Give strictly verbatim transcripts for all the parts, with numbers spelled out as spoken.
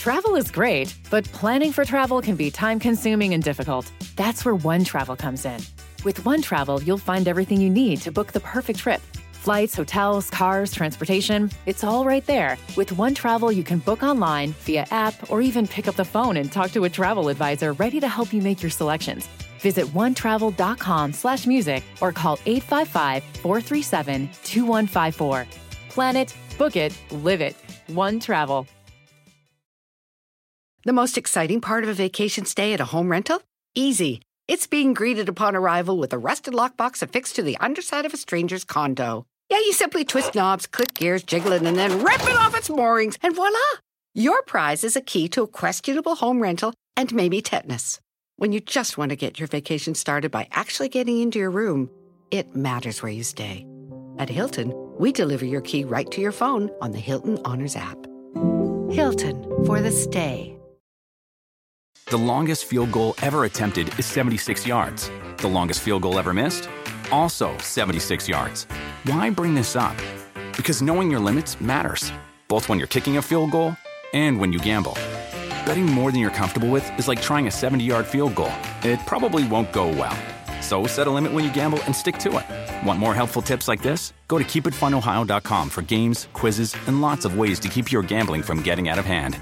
Travel is great, but planning for travel can be time-consuming and difficult. That's where One Travel comes in. With One Travel, you'll find everything you need to book the perfect trip. Flights, hotels, cars, transportation, it's all right there. With One Travel, you can book online, via app, or even pick up the phone and talk to a travel advisor ready to help you make your selections. Visit onetravel.com slash music or call eight five five, four three seven, two one five four. Plan it, book it, live it. One Travel. The most exciting part of a vacation stay at a home rental? Easy. It's being greeted upon arrival with a rusted lockbox affixed to the underside of a stranger's condo. Yeah, you simply twist knobs, click gears, jiggle it, and then rip it off its moorings, and voila! Your prize is a key to a questionable home rental and maybe tetanus. When you just want to get your vacation started by actually getting into your room, it matters where you stay. At Hilton, we deliver your key right to your phone on the Hilton Honors app. Hilton, for the stay. The longest field goal ever attempted is seventy-six yards. The longest field goal ever missed? Also seventy-six yards. Why bring this up? Because knowing your limits matters, both when you're kicking a field goal and when you gamble. Betting more than you're comfortable with is like trying a seventy-yard field goal. It probably won't go well. So set a limit when you gamble and stick to it. Want more helpful tips like this? Go to keep it fun ohio dot com for games, quizzes, and lots of ways to keep your gambling from getting out of hand.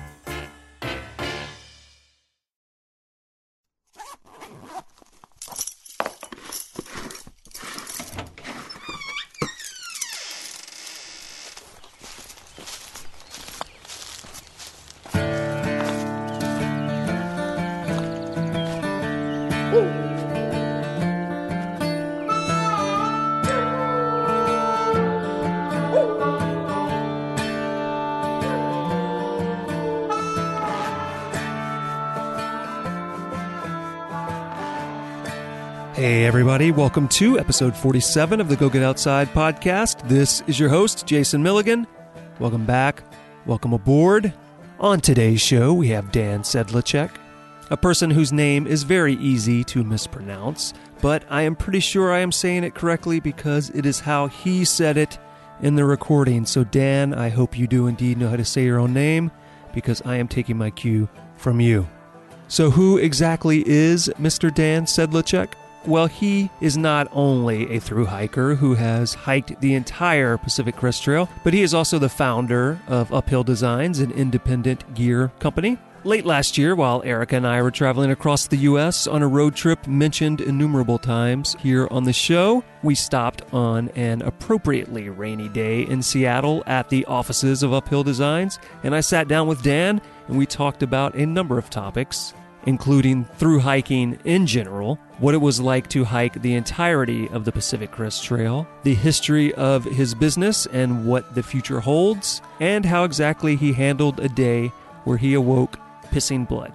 Hey everybody, welcome to episode forty-seven of the Go Get Outside podcast. This is your host, Jason Milligan. Welcome back. Welcome aboard. On today's show, we have Dan Sedlacek, a person whose name is very easy to mispronounce, but I am pretty sure I am saying it correctly because it is how he said it in the recording. So Dan, I hope you do indeed know how to say your own name because I am taking my cue from you. So who exactly is Mister Dan Sedlacek? Well, he is not only a thru hiker who has hiked the entire Pacific Crest Trail, but he is also the founder of Uphill Designs, an independent gear company. Late last year, while Erica and I were traveling across the U S on a road trip mentioned innumerable times here on the show, we stopped on an appropriately rainy day in Seattle at the offices of Uphill Designs, and I sat down with Dan and we talked about a number of topics, including through hiking in general, what it was like to hike the entirety of the Pacific Crest Trail, the history of his business and what the future holds, and how exactly he handled a day where he awoke pissing blood.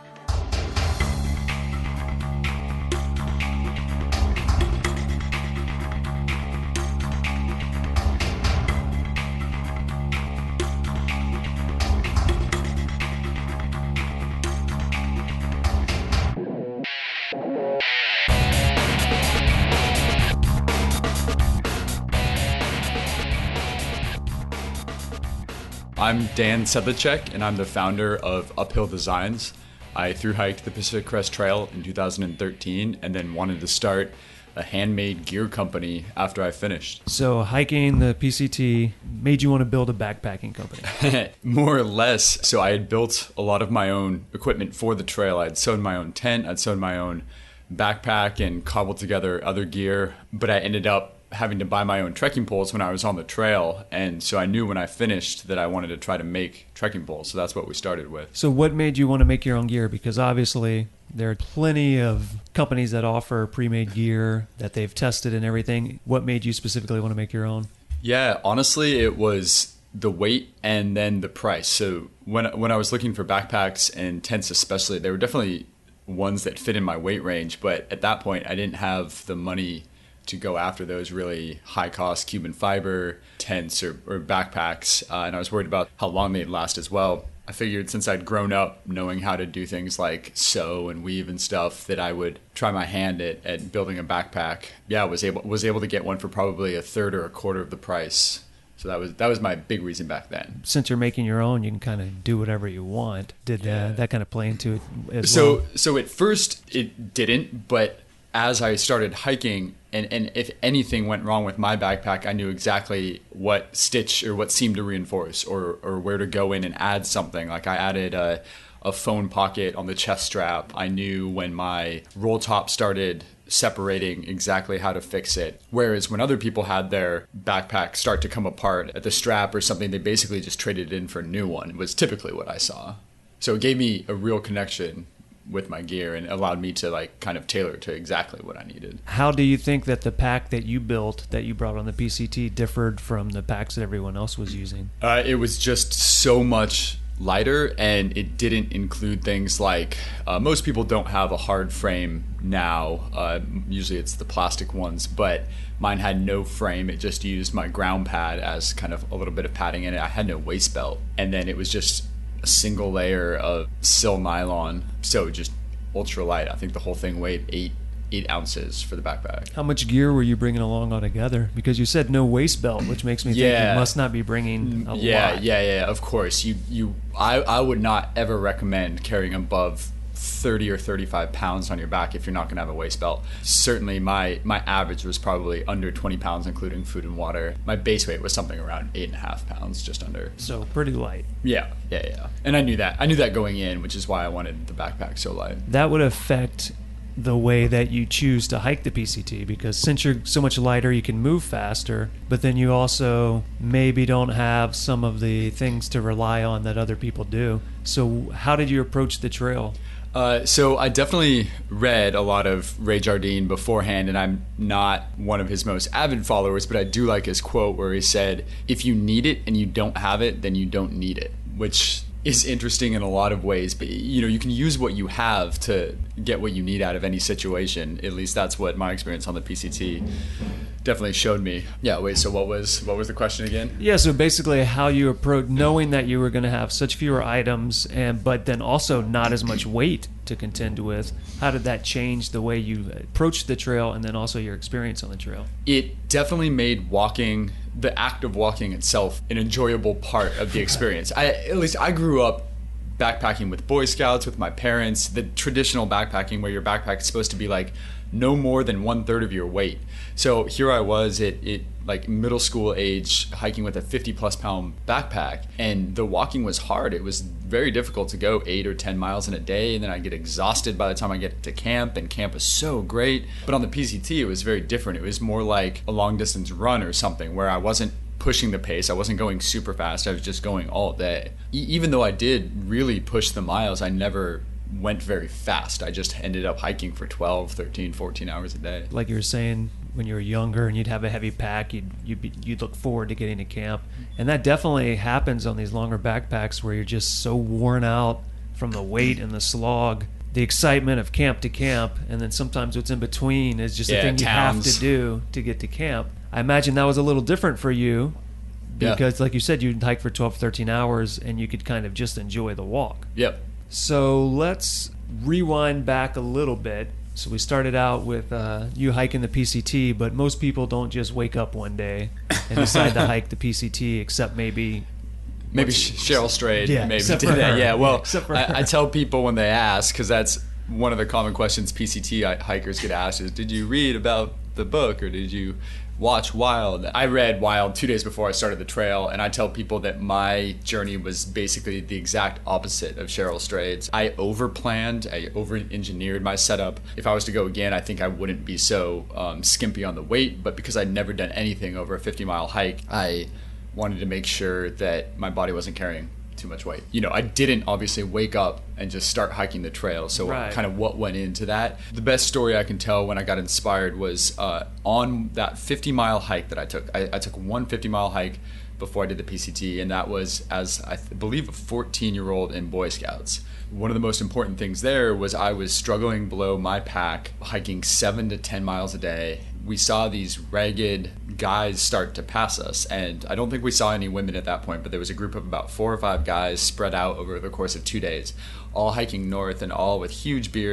I'm Dan Sedlacek, and I'm the founder of Uphill Designs. I thru-hiked the Pacific Crest Trail in two thousand thirteen and then wanted to start a handmade gear company after I finished. So hiking the P C T made you want to build a backpacking company? More or less. So I had built a lot of my own equipment for the trail. I'd sewn my own tent, I'd sewn my own backpack and cobbled together other gear, but I ended up having to buy my own trekking poles when I was on the trail, and so I knew when I finished that I wanted to try to make trekking poles, so that's what we started with. So what made you want to make your own gear? Because obviously there are plenty of companies that offer pre-made gear that they've tested and everything. What made you specifically want to make your own? Yeah, honestly, it was the weight and then the price. So when when I was looking for backpacks and tents especially, they were definitely ones that fit in my weight range, but at that point I didn't have the money to go after those really high-cost Cuban fiber tents or, or backpacks, uh, and I was worried about how long they'd last as well. I figured since I'd grown up knowing how to do things like sew and weave and stuff, that I would try my hand at, at building a backpack. Yeah, I was able was able to get one for probably a third or a quarter of the price So that was that was my big reason back then. Since you're making your own, you can kind of do whatever you want. Did Yeah. uh, that kind of play into it as So well? so at first it didn't, but as I started hiking, and, and if anything went wrong with my backpack, I knew exactly what stitch or what seam to reinforce, or or where to go in and add something. Like I added a, a phone pocket on the chest strap. I knew when my roll top started separating exactly how to fix it. Whereas when other people had their backpack start to come apart at the strap or something, they basically just traded it in for a new one, was typically what I saw. So it gave me a real connection with my gear and allowed me to like kind of tailor to exactly what I needed. How do you think that the pack that you built, that you brought on the P C T, differed from the packs that everyone else was using? Uh, it was just so much lighter, and it didn't include things like uh, most people don't have a hard frame now. Uh, usually it's the plastic ones, but mine had no frame. It just used my ground pad as kind of a little bit of padding in it. I had no waist belt, and then it was just a single layer of sil nylon, so just ultra light. I think the whole thing weighed eight eight ounces for the backpack. How much gear were you bringing along altogether? Because you said no waist belt, which makes me think Yeah. you must not be bringing a yeah, lot. Yeah, yeah, of course. You, you, I, I would not ever recommend carrying above thirty or thirty-five pounds on your back if you're not going to have a waist belt. Certainly, my my average was probably under twenty pounds, including food and water. My base weight was something around eight and a half pounds, just under. So pretty light. Yeah, yeah, yeah. And I knew that. I knew that going in, which is why I wanted the backpack so light. That would affect the way that you choose to hike the P C T, because since you're so much lighter, you can move faster, but then you also maybe don't have some of the things to rely on that other people do. So how did you approach the trail? Uh, so I definitely read a lot of Ray Jardine beforehand, and I'm not one of his most avid followers, but I do like his quote where he said, if you need it and you don't have it, then you don't need it, which is interesting in a lot of ways. But you know, you can use what you have to get what you need out of any situation. At least that's what my experience on the P C T definitely showed me. Yeah, wait, so what was what was the question again? Yeah, so basically how you approach knowing that you were going to have such fewer items, and but then also not as much weight to contend with. How did that change the way you approached the trail, and then also your experience on the trail? It definitely made walking, the act of walking itself, an enjoyable part of the experience. I, at least I grew up backpacking with Boy Scouts, with my parents, the traditional backpacking where your backpack is supposed to be like no more than one third of your weight. So here I was at it like middle school age, hiking with a fifty plus pound backpack, and the walking was hard. It was very difficult to go eight or ten miles in a day, and then I get exhausted by the time I get to camp, and camp is so great. But on the P C T, it was very different. It was more like a long distance run or something where I wasn't pushing the pace. I wasn't going super fast. I was just going all day. E- even though I did really push the miles, I never went very fast. I just ended up hiking for twelve, thirteen, fourteen hours a day. Like you were saying, when you were younger and you'd have a heavy pack, you'd you'd, be, you'd look forward to getting to camp. And that definitely happens on these longer backpacks where you're just so worn out from the weight and the slog, the excitement of camp to camp, and then sometimes what's in between is just Yeah, a thing you have towns. to do to get to camp. I imagine that was a little different for you because, like you said, you'd hike for twelve, thirteen hours and you could kind of just enjoy the walk. Yep. So let's rewind back a little bit. So we started out with uh, you hiking the P C T, but most people don't just wake up one day and decide to hike the P C T, except maybe... Maybe Cheryl Strayed Yeah, maybe except did for that. her. Yeah, well, Except for I, her. I tell people when they ask, because that's one of the common questions P C T hikers get asked is, did you read about the book or did you watch Wild? I read Wild two days before I started the trail, and I tell people that my journey was basically the exact opposite of Cheryl Strayed's. I over-planned, I over-engineered my setup. If I was to go again, I think I wouldn't be so um, skimpy on the weight, but because I'd never done anything over a fifty-mile hike, I wanted to make sure that my body wasn't carrying too much weight. You know, I didn't obviously wake up and just start hiking the trail, so Right. kind of what went into that. The best story I can tell when I got inspired was uh, on that fifty mile hike that I took. I, I took one fifty mile hike before I did the P C T, and that was as I th- believe a fourteen year old in Boy Scouts. One of the most important things there was I was struggling below my pack, hiking seven to ten miles a day. We saw these ragged guys start to pass us, and I don't think we saw any women at that point, but there was a group of about four or five guys spread out over the course of two days, all hiking north and all with huge beards.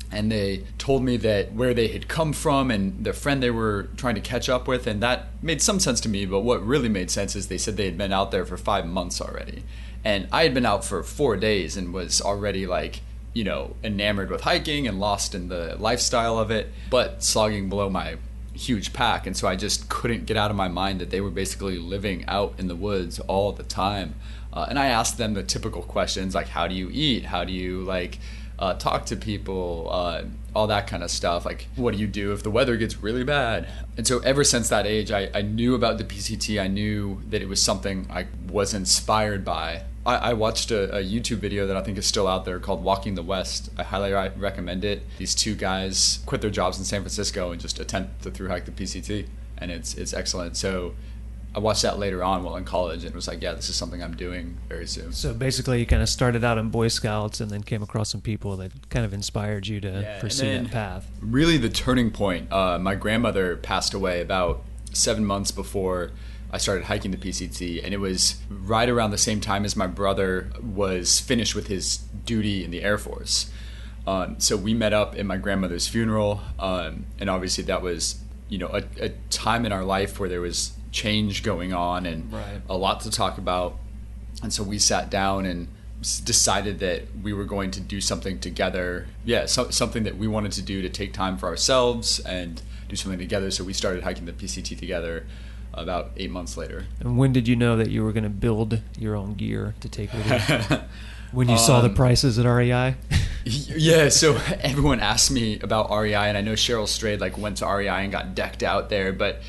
and they told me that where they had come from and the friend they were trying to catch up with, and that made some sense to me. But what really made sense is they said they had been out there for five months already, and I had been out for four days and was already like, you know, enamored with hiking and lost in the lifestyle of it, but slogging below my huge pack. And so I just couldn't get out of my mind that they were basically living out in the woods all the time. Uh, and I asked them the typical questions like, how do you eat? How do you like uh, talk to people? Uh, all that kind of stuff. Like, what do you do if the weather gets really bad? And so ever since that age, I, I knew about the P C T. I knew that it was something I was inspired by. I, I watched a, a YouTube video that I think is still out there called Walking the West. I highly re- recommend it. These two guys quit their jobs in San Francisco and just attempt to thru hike the P C T. And it's it's excellent. So I watched that later on while in college and was like, yeah, this is something I'm doing very soon. So basically you kind of started out in Boy Scouts and then came across some people that kind of inspired you to yeah, pursue that path. Really the turning point, uh, my grandmother passed away about seven months before I started hiking the P C T, and it was right around the same time as my brother was finished with his duty in the Air Force. Um, so we met up in my grandmother's funeral, um, and obviously that was, you know, a, a time in our life where there was change going on and right. a lot to talk about. And so we sat down and decided that we were going to do something together. Yeah, so, something that we wanted to do to take time for ourselves and do something together. So we started hiking the P C T together about eight months later. And when did you know that you were going to build your own gear to take with you? When you um, saw the prices at R E I? Yeah, so everyone asked me about R E I, and I know Cheryl Strayed like went to R E I and got decked out there, but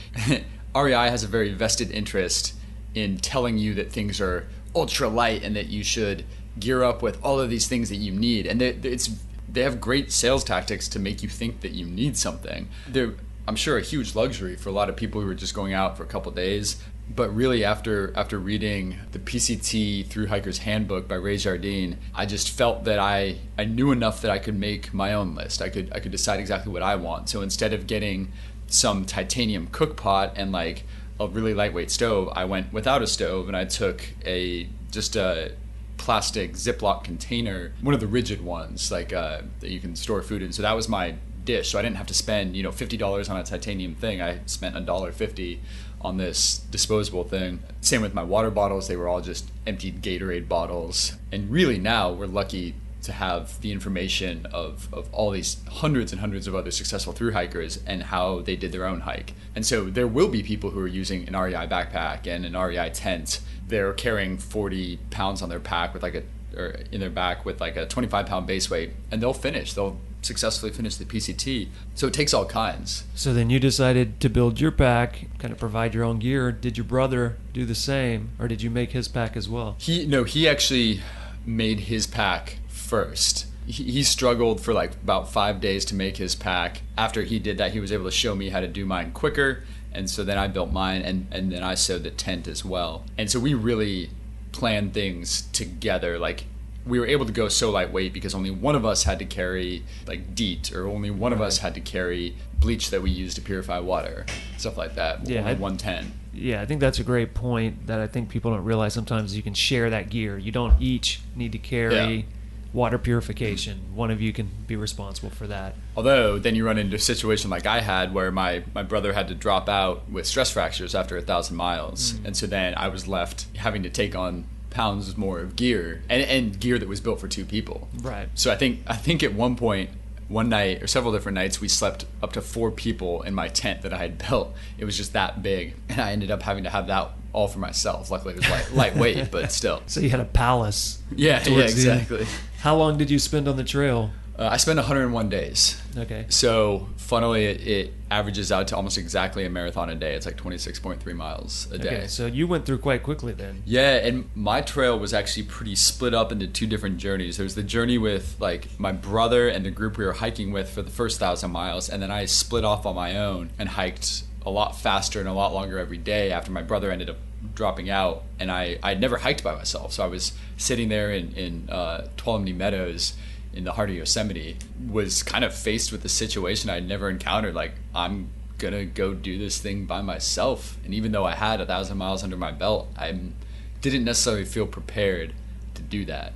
R E I has a very vested interest in telling you that things are ultra light and that you should gear up with all of these things that you need. And they, it's they have great sales tactics to make you think that you need something. They're, I'm sure, a huge luxury for a lot of people who are just going out for a couple days. But really, after after reading the P C T Thru Hiker's Handbook by Ray Jardine, I just felt that I, I knew enough that I could make my own list. I could I could decide exactly what I want. So instead of getting some titanium cook pot and like a really lightweight stove, I went without a stove, and I took a just a plastic Ziploc container, one of the rigid ones, like uh, that you can store food in. So that was my dish. So I didn't have to spend, you know, fifty dollars on a titanium thing. I spent a dollar fifty on this disposable thing. Same with my water bottles. They were all just emptied Gatorade bottles. And really now we're lucky to have the information of, of all these hundreds and hundreds of other successful thru hikers and how they did their own hike. And so there will be people who are using an R E I backpack and an R E I tent. They're carrying forty pounds on their pack with like a, or in their back with like a twenty-five pound base weight, and they'll finish. They'll successfully finish the P C T. So it takes all kinds. So then you decided to build your pack, kind of provide your own gear. Did your brother do the same, or did you make his pack as well? He no, he actually made his pack first. He, he struggled for like about five days to make his pack. After he did that, he was able to show me how to do mine quicker. And so then I built mine, and, and then I sewed the tent as well. And so we really planned things together. Like, we were able to go so lightweight because only one of us had to carry like DEET, or only one of us had to carry bleach that we use to purify water, stuff like that. Yeah, only one ten. Yeah, I think that's a great point that I think people don't realize sometimes. You can share that gear. You don't each need to carry yeah. water purification. One of you can be responsible for that. Although then you run into a situation like I had where my, my brother had to drop out with stress fractures after a thousand miles. Mm. And so then I was left having to take on pounds more of gear, and, and gear that was built for two people. Right. So I think I think at one point, one night or several different nights, we slept up to four people in my tent that I had built. It was just that big, and I ended up having to have that all for myself. Luckily, it was light, lightweight, but still. So you had a palace. Yeah, yeah, exactly. How long did you spend on the trail? Uh, I spent one hundred one days. Okay. So funnily, it, it averages out to almost exactly a marathon a day. It's like twenty-six point three miles a day. Okay, so you went through quite quickly then. Yeah, and my trail was actually pretty split up into two different journeys. There was the journey with like my brother and the group we were hiking with for the first thousand miles, and then I split off on my own and hiked a lot faster and a lot longer every day after my brother ended up dropping out. And I I'd never hiked by myself, so I was sitting there in in uh, Tuolumne Meadows in the heart of Yosemite, was kind of faced with the situation I'd never encountered. Like, I'm gonna go do this thing by myself. And even though I had a thousand miles under my belt, I didn't necessarily feel prepared to do that.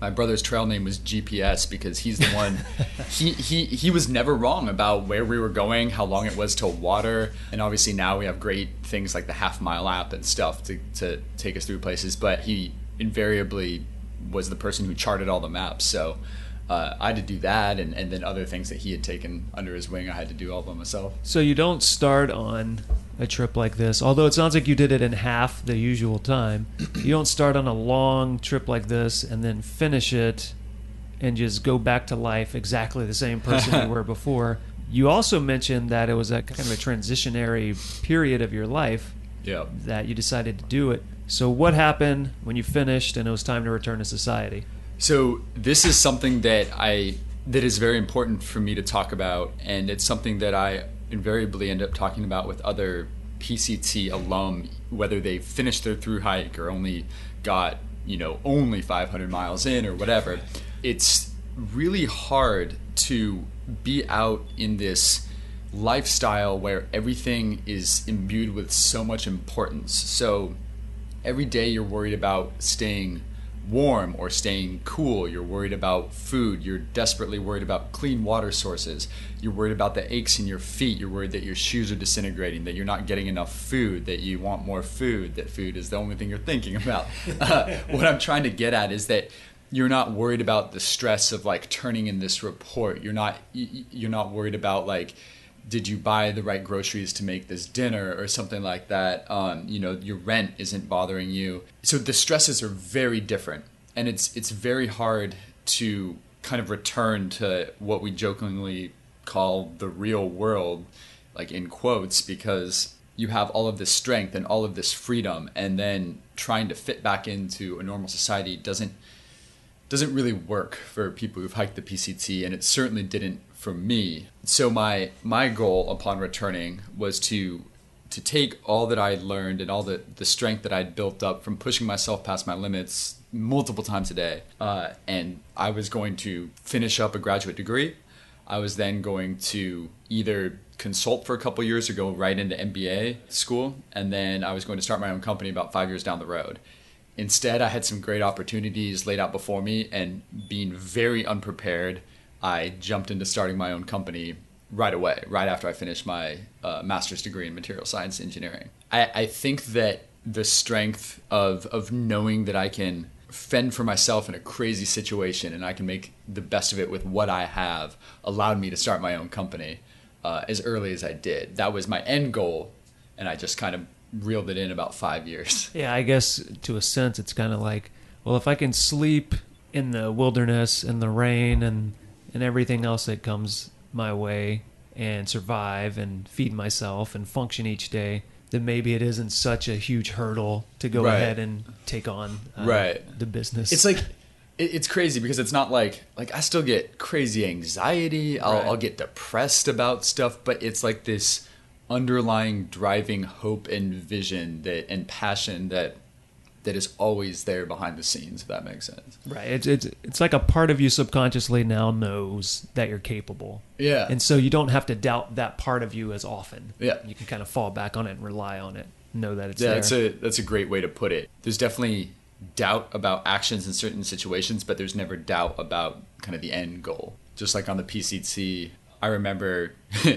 my brother's trail name was G P S because he's the one, he, he, he was never wrong about where we were going, how long it was to water. And obviously now we have great things like the half mile app and stuff to, to take us through places. But he invariably was the person who charted all the maps. So uh, I had to do that. And, and then other things that he had taken under his wing, I had to do all by myself. So you don't start on a trip like this, although it sounds like you did it in half the usual time. You don't start on a long trip like this and then finish it and just go back to life exactly the same person you were before. You also mentioned that it was a kind of a transitionary period of your life yeah. that you decided to do it. So what happened when you finished and it was time to return to society? So this is something that I that is very important for me to talk about, and it's something that I invariably end up talking about with other P C T alum, whether they finished their through hike or only got, you know, only five hundred miles in or whatever. It's really hard to be out in this lifestyle where everything is imbued with so much importance. So every day you're worried about staying warm or staying cool. You're worried about food. You're desperately worried about clean water sources. You're worried about the aches in your feet. You're worried that your shoes are disintegrating, that you're not getting enough food, that you want more food, that food is the only thing you're thinking about. Uh, what I'm trying to get at is that you're not worried about the stress of like turning in this report. You're not you're not worried about like, did you buy the right groceries to make this dinner or something like that? Um, you know, your rent isn't bothering you. So the stresses are very different. And it's it's very hard to kind of return to what we jokingly call the real world, like in quotes, because you have all of this strength and all of this freedom, and then trying to fit back into a normal society doesn't doesn't really work for people who've hiked the P C T, and it certainly didn't for me. So my my goal upon returning was to to take all that I learned and all the, the strength that I'd built up from pushing myself past my limits multiple times a day. Uh, and I was going to finish up a graduate degree. I was then going to either consult for a couple years or go right into M B A school. And then I was going to start my own company about five years down the road. Instead, I had some great opportunities laid out before me, and being very unprepared, I jumped into starting my own company right away, right after I finished my uh, master's degree in material science engineering. I, I think that the strength of of knowing that I can fend for myself in a crazy situation and I can make the best of it with what I have allowed me to start my own company uh, as early as I did. That was my end goal, and I just kind of reeled it in about five years. Yeah, I guess to a sense it's kind of like, well, if I can sleep in the wilderness and the rain and and everything else that comes my way and survive and feed myself and function each day, then maybe it isn't such a huge hurdle to go right. ahead and take on uh, right. the business. It's like, it, it's crazy because it's not like, like I still get crazy anxiety. I'll, right. I'll get depressed about stuff, but it's like this underlying driving hope and vision that and passion that that is always there behind the scenes, if that makes sense. Right. It's it's it's like a part of you subconsciously now knows that you're capable. Yeah. And so you don't have to doubt that part of you as often. Yeah. You can kind of fall back on it and rely on it. Know that it's yeah, there. that's a that's a great way to put it. There's definitely doubt about actions in certain situations, but there's never doubt about kind of the end goal. Just like on the P C T, I remember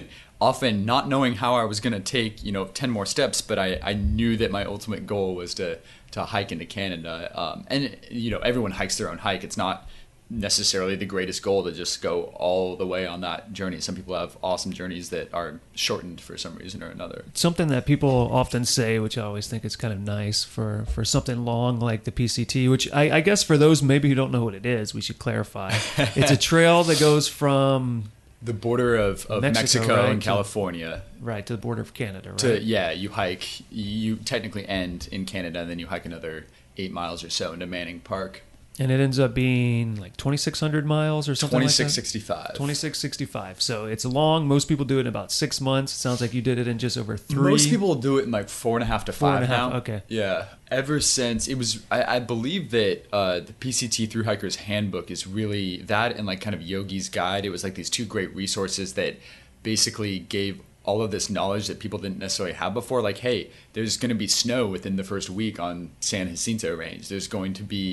often not knowing how I was going to take, you know, ten more steps, but I, I knew that my ultimate goal was to, to hike into Canada. Um, and, you know, everyone hikes their own hike. It's not necessarily the greatest goal to just go all the way on that journey. Some people have awesome journeys that are shortened for some reason or another. Something that people often say, which I always think is kind of nice for, for something long like the P C T, which I, I guess for those maybe who don't know what it is, we should clarify. It's a trail that goes from the border of, of Mexico, Mexico right, and California. To, right, to the border of Canada, right? To, yeah, you hike, you technically end in Canada, and then you hike another eight miles or so into Manning Park. And it ends up being like twenty-six hundred miles or something like that? twenty-six sixty-five. twenty-six sixty-five. So it's long. Most people do it in about six months. It sounds like you did it in just over three. Most people do it in like four and a half to Four five and a half, now. okay. Yeah. Ever since, it was, I, I believe that uh, the P C T Thru Hiker's Handbook is really that, and like kind of Yogi's Guide. It was like these two great resources that basically gave all of this knowledge that people didn't necessarily have before. Like, hey, there's going to be snow within the first week on San Jacinto Range. There's going to be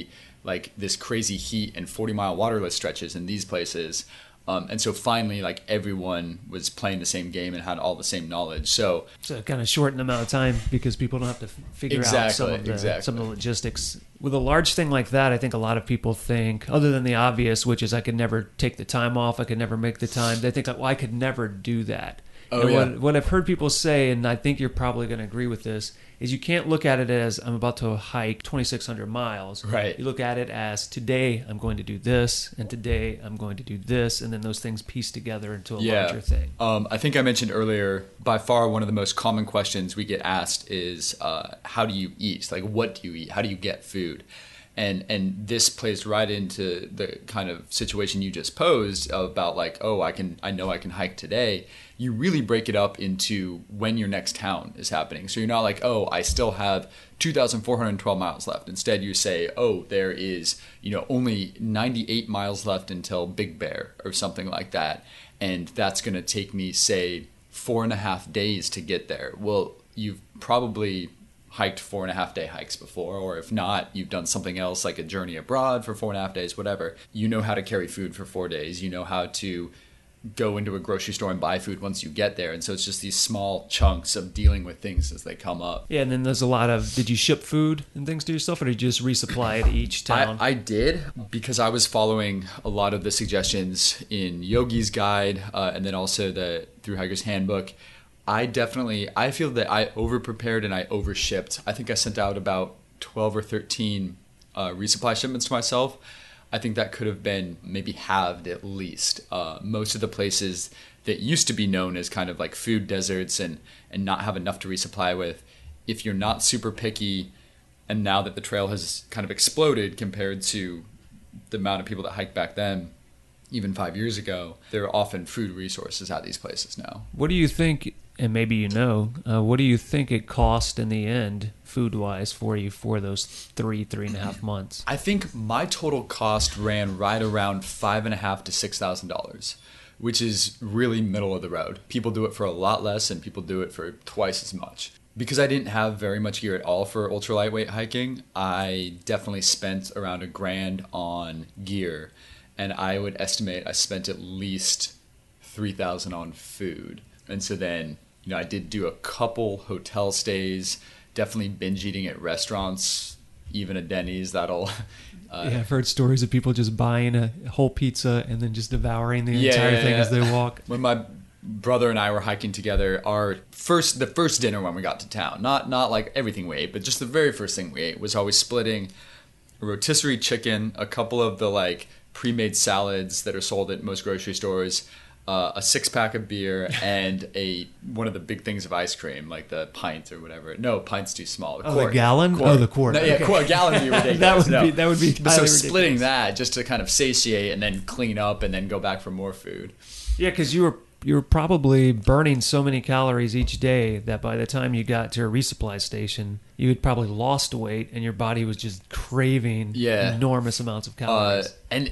like this crazy heat and forty mile waterless stretches in these places. Um, and so finally, like everyone was playing the same game and had all the same knowledge. So, so kind of shorten the amount of time because people don't have to figure exactly, out some of, the, exactly. some of the logistics. With a large thing like that, I think a lot of people think, other than the obvious, which is I could never take the time off, I could never make the time, they think, well, I could never do that. Oh, and yeah. what, what I've heard people say, and I think you're probably going to agree with this, is you can't look at it as I'm about to hike twenty-six hundred miles. Right. You look at it as today I'm going to do this, and today I'm going to do this, and then those things piece together into a yeah. larger thing. Um, I think I mentioned earlier, by far one of the most common questions we get asked is, uh, how do you eat? Like, what do you eat? How do you get food? And and this plays right into the kind of situation you just posed about like, oh, I can I know I can hike today. You really break it up into when your next town is happening. So you're not like, oh, I still have two thousand four hundred twelve miles left. Instead, you say, oh, there is, you know, only ninety-eight miles left until Big Bear or something like that. And that's going to take me, say, four and a half days to get there. Well, you've probably hiked four and a half day hikes before, or if not, you've done something else like a journey abroad for four and a half days, whatever. You know how to carry food for four days. You know how to go into a grocery store and buy food once you get there. And so it's just these small chunks of dealing with things as they come up. Yeah, and then there's a lot of, did you ship food and things to yourself, or did you just resupply at each town? I, I did, because I was following a lot of the suggestions in Yogi's guide, uh, and then also the Thru Hiker's Handbook. I definitely, I feel that I over-prepared and I over-shipped. I think I sent out about twelve or thirteen uh, resupply shipments to myself. I think that could have been maybe halved at least. Uh, most of the places that used to be known as kind of like food deserts and, and not have enough to resupply with, if you're not super picky, and now that the trail has kind of exploded compared to the amount of people that hiked back then, even five years ago, there are often food resources at these places now. What do you think, and maybe you know, uh, what do you think it cost in the end, food-wise, for you for those three, three and a half months? I think my total cost ran right around five and a half to six thousand dollars, which is really middle of the road. People do it for a lot less, and people do it for twice as much. Because I didn't have very much gear at all for ultra lightweight hiking, I definitely spent around a grand on gear. And I would estimate I spent at least three thousand dollars on food. And so then, you know, I did do a couple hotel stays, definitely binge eating at restaurants, even a Denny's. That'll... Uh, yeah, I've heard stories of people just buying a whole pizza and then just devouring the yeah, entire yeah, thing yeah. as they walk. When my brother and I were hiking together, our first, the first dinner when we got to town, not not like everything we ate, but just the very first thing we ate was always splitting a rotisserie chicken, a couple of the like pre-made salads that are sold at most grocery stores, uh, a six-pack of beer, and a one of the big things of ice cream, like the pint or whatever. No, pint's too small. The Oh, quart. the gallon? Quart. Oh, the quart. No, yeah, Okay. quart. Gallon would be ridiculous. That would no. be- that would be But so highly splitting ridiculous. that just to kind of satiate and then clean up and then go back for more food. Yeah, because you were you were probably burning so many calories each day that by the time you got to a resupply station, you had probably lost weight and your body was just craving Yeah. enormous amounts of Uh, calories. and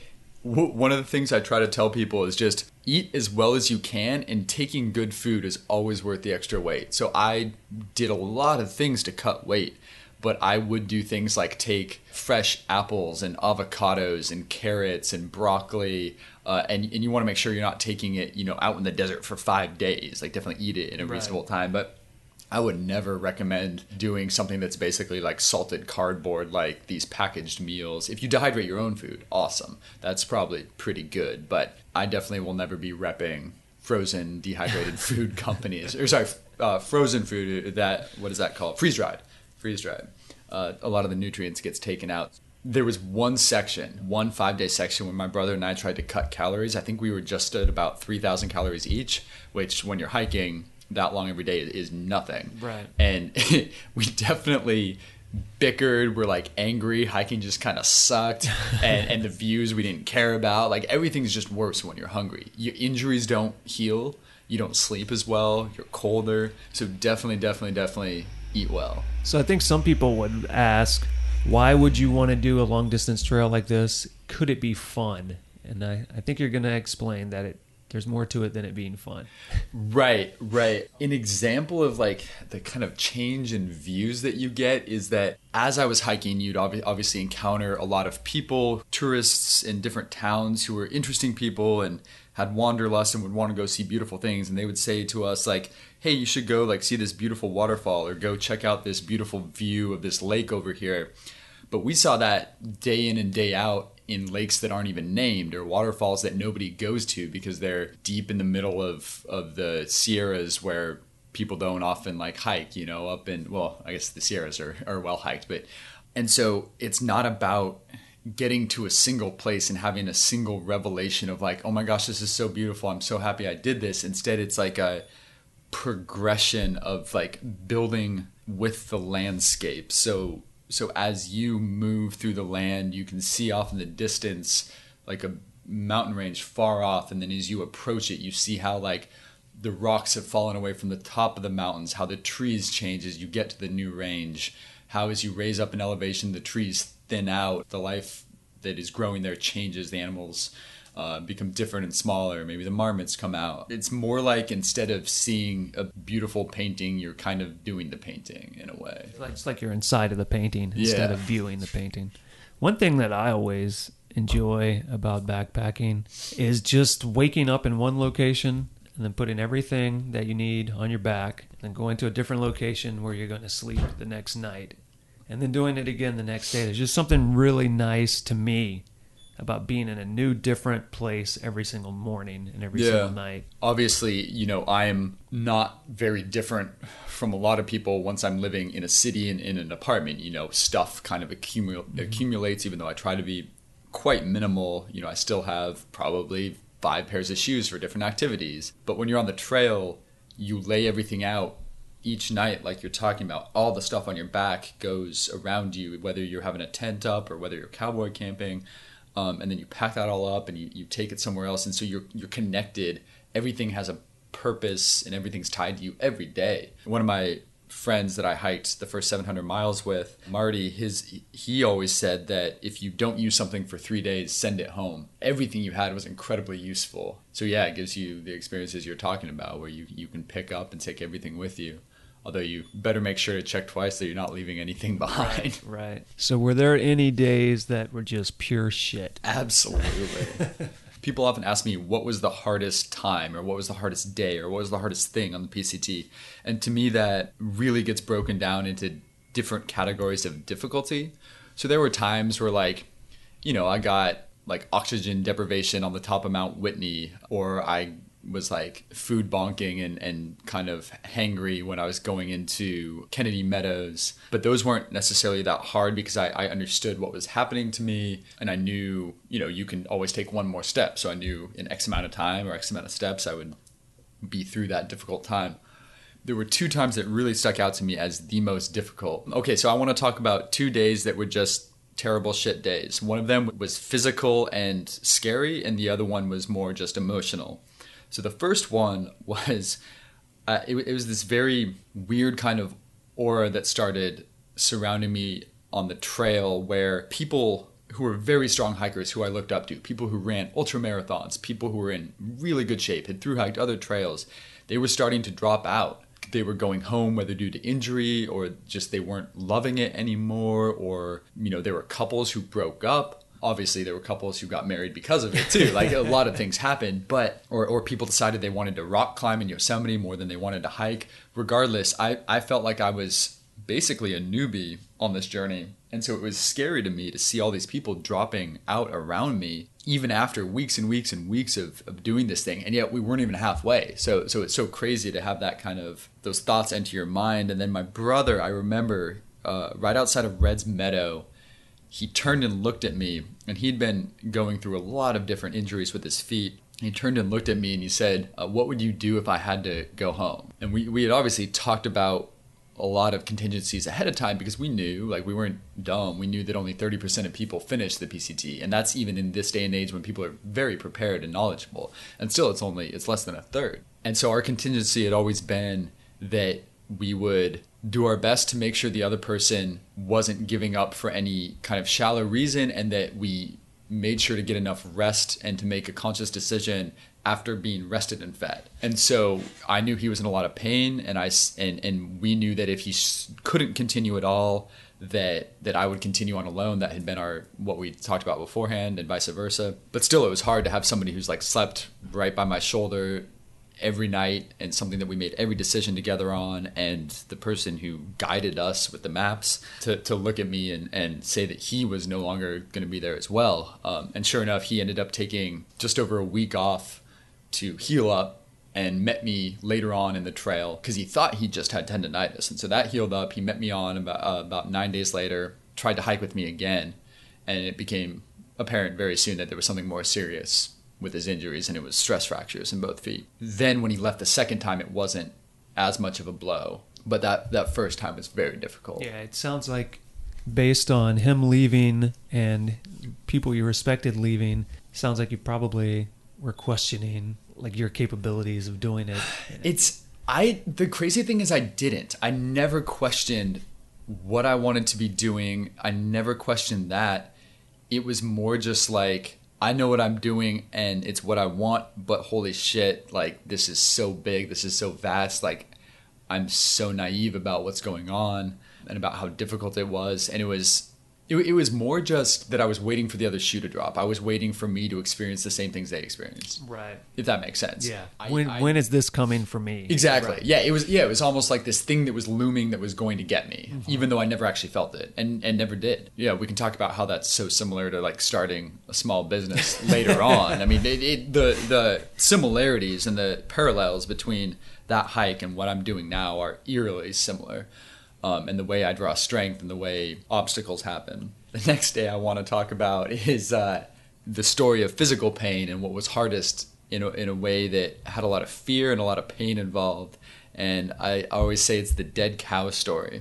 w- one of the things I try to tell people is just eat as well as you can, and taking good food is always worth the extra weight. So I did a lot of things to cut weight, but I would do things like take fresh apples and avocados and carrots and broccoli, uh, and, and you want to make sure you're not taking it, you know, out in the desert for five days. Like, definitely eat it in a Right. reasonable time, but I would never recommend doing something that's basically like salted cardboard, like these packaged meals. If you dehydrate your own food, awesome. That's probably pretty good. But I definitely will never be repping frozen, dehydrated food companies. Or sorry, uh, frozen food, that, what is that called? Freeze-dried. Freeze-dried. Uh, a lot of the nutrients gets taken out. There was one section, one five-day section, when my brother and I tried to cut calories. I think we were just at about three thousand calories each, which when you're hiking that long every day is nothing. Right. And we definitely bickered. We're like angry. Hiking just kind of sucked. and, and the views we didn't care about. Like, everything's just worse when you're hungry. Your injuries don't heal. You don't sleep as well. You're colder. So definitely, definitely, definitely eat well. So I think some people would ask, why would you want to do a long distance trail like this? Could it be fun? And I, I think you're going to explain that it there's more to it than it being fun. Right, right. An example of like the kind of change in views that you get is that as I was hiking, you'd ob- obviously encounter a lot of people, tourists in different towns who were interesting people and had wanderlust and would want to go see beautiful things. And they would say to us like, hey, you should go like see this beautiful waterfall or go check out this beautiful view of this lake over here. But we saw that day in and day out in lakes that aren't even named or waterfalls that nobody goes to because they're deep in the middle of, of the Sierras where people don't often like hike, you know, up in, well, I guess the Sierras are, are well hiked. But, and so it's not about getting to a single place and having a single revelation of like, oh my gosh, this is so beautiful. I'm so happy I did this. Instead, it's like a progression of like building with the landscape. So So as you move through the land, you can see off in the distance like a mountain range far off. And then as you approach it, you see how like the rocks have fallen away from the top of the mountains, how the trees change as you get to the new range, how as you raise up in elevation, the trees thin out, the life that is growing there changes, the animals Uh, become different and smaller. Maybe the marmots come out. It's more like instead of seeing a beautiful painting, you're kind of doing the painting in a way. It's like you're inside of the painting instead yeah. of viewing the painting. One thing that I always enjoy about backpacking is just waking up in one location and then putting everything that you need on your back and then going to a different location where you're going to sleep the next night and then doing it again the next day. There's just something really nice to me about being in a new, different place every single morning and every yeah. single night. Obviously, you know, I'm not very different from a lot of people once I'm living in a city and in an apartment. You know, stuff kind of accumul- mm-hmm. accumulates, even though I try to be quite minimal. You know, I still have probably five pairs of shoes for different activities. But when you're on the trail, you lay everything out each night, like you're talking about. All the stuff on your back goes around you, whether you're having a tent up or whether you're cowboy camping. Um, and then you pack that all up and you, you take it somewhere else. And so you're you're connected. Everything has a purpose and everything's tied to you every day. One of my friends that I hiked the first seven hundred miles with, Marty, his he always said that if you don't use something for three days, send it home. Everything you had was incredibly useful. So yeah, it gives you the experiences you're talking about where you, you can pick up and take everything with you. Although you better make sure to check twice that you're not leaving anything behind. Right, right. So were there any days that were just pure shit? Absolutely. People often ask me what was the hardest time or what was the hardest day or what was the hardest thing on the P C T. And to me, that really gets broken down into different categories of difficulty. So there were times where like, you know, I got like oxygen deprivation on the top of Mount Whitney, or I was like food bonking and, and kind of hangry when I was going into Kennedy Meadows. But those weren't necessarily that hard because I, I understood what was happening to me. And I knew, you know, you can always take one more step. So I knew in X amount of time or X amount of steps, I would be through that difficult time. There were two times that really stuck out to me as the most difficult. Okay, so I want to talk about two days that were just terrible shit days. One of them was physical and scary, and the other one was more just emotional. So the first one was, uh, it, it was this very weird kind of aura that started surrounding me on the trail where people who were very strong hikers who I looked up to, people who ran ultra marathons, people who were in really good shape, had thru hiked other trails, they were starting to drop out. They were going home, whether due to injury or just they weren't loving it anymore, or, you know, there were couples who broke up. Obviously, there were couples who got married because of it too. Like a lot of things happened, but or or people decided they wanted to rock climb in Yosemite more than they wanted to hike. Regardless, I, I felt like I was basically a newbie on this journey. And so it was scary to me to see all these people dropping out around me, even after weeks and weeks and weeks of, of doing this thing. And yet we weren't even halfway. So so it's so crazy to have that kind of, those thoughts enter your mind. And then my brother, I remember uh, right outside of Red's Meadow, he turned and looked at me, and he'd been going through a lot of different injuries with his feet. He turned and looked at me and he said, uh, what would you do if I had to go home? And we, we had obviously talked about a lot of contingencies ahead of time because we knew, like we weren't dumb, we knew that only thirty percent of people finish the P C T. And that's even in this day and age when people are very prepared and knowledgeable. And still it's only, it's less than a third. And so our contingency had always been that we would do our best to make sure the other person wasn't giving up for any kind of shallow reason, and that we made sure to get enough rest and to make a conscious decision after being rested and fed. And so I knew he was in a lot of pain, and I and and we knew that if he couldn't continue at all, that that I would continue on alone. That had been our what we talked about beforehand, and vice versa. But still, it was hard to have somebody who's like slept right by my shoulder every night, and something that we made every decision together on, and the person who guided us with the maps to, to look at me and, and say that he was no longer going to be there as well. Um, and sure enough, he ended up taking just over a week off to heal up, and met me later on in the trail because he thought he just had tendonitis. And so that healed up. He met me on about, uh, about nine days later, tried to hike with me again, and it became apparent very soon that there was something more serious with his injuries, and it was stress fractures in both feet. Then when he left the second time, it wasn't as much of a blow, but that, that first time was very difficult. Yeah, it sounds like based on him leaving and people you respected leaving, sounds like you probably were questioning like your capabilities of doing it. It's, I, the crazy thing is I didn't. I never questioned what I wanted to be doing. I never questioned that. It was more just like, I know what I'm doing and it's what I want, but holy shit, like this is so big, this is so vast, like I'm so naive about what's going on and about how difficult it was. And it was it, it was more just that I was waiting for the other shoe to drop. I was waiting for me to experience the same things they experienced. Right. If that makes sense. Yeah. I, when I, when is this coming for me? Exactly. Right. Yeah, it was yeah, it was almost like this thing that was looming that was going to get me, mm-hmm. even though I never actually felt it and, and never did. Yeah, we can talk about how that's so similar to like starting a small business later on. I mean, it, it, the the similarities and the parallels between that hike and what I'm doing now are eerily similar. Um, and the way I draw strength and the way obstacles happen. The next day I want to talk about is uh, the story of physical pain and what was hardest in a, in a way that had a lot of fear and a lot of pain involved. And I always say it's the dead cow story.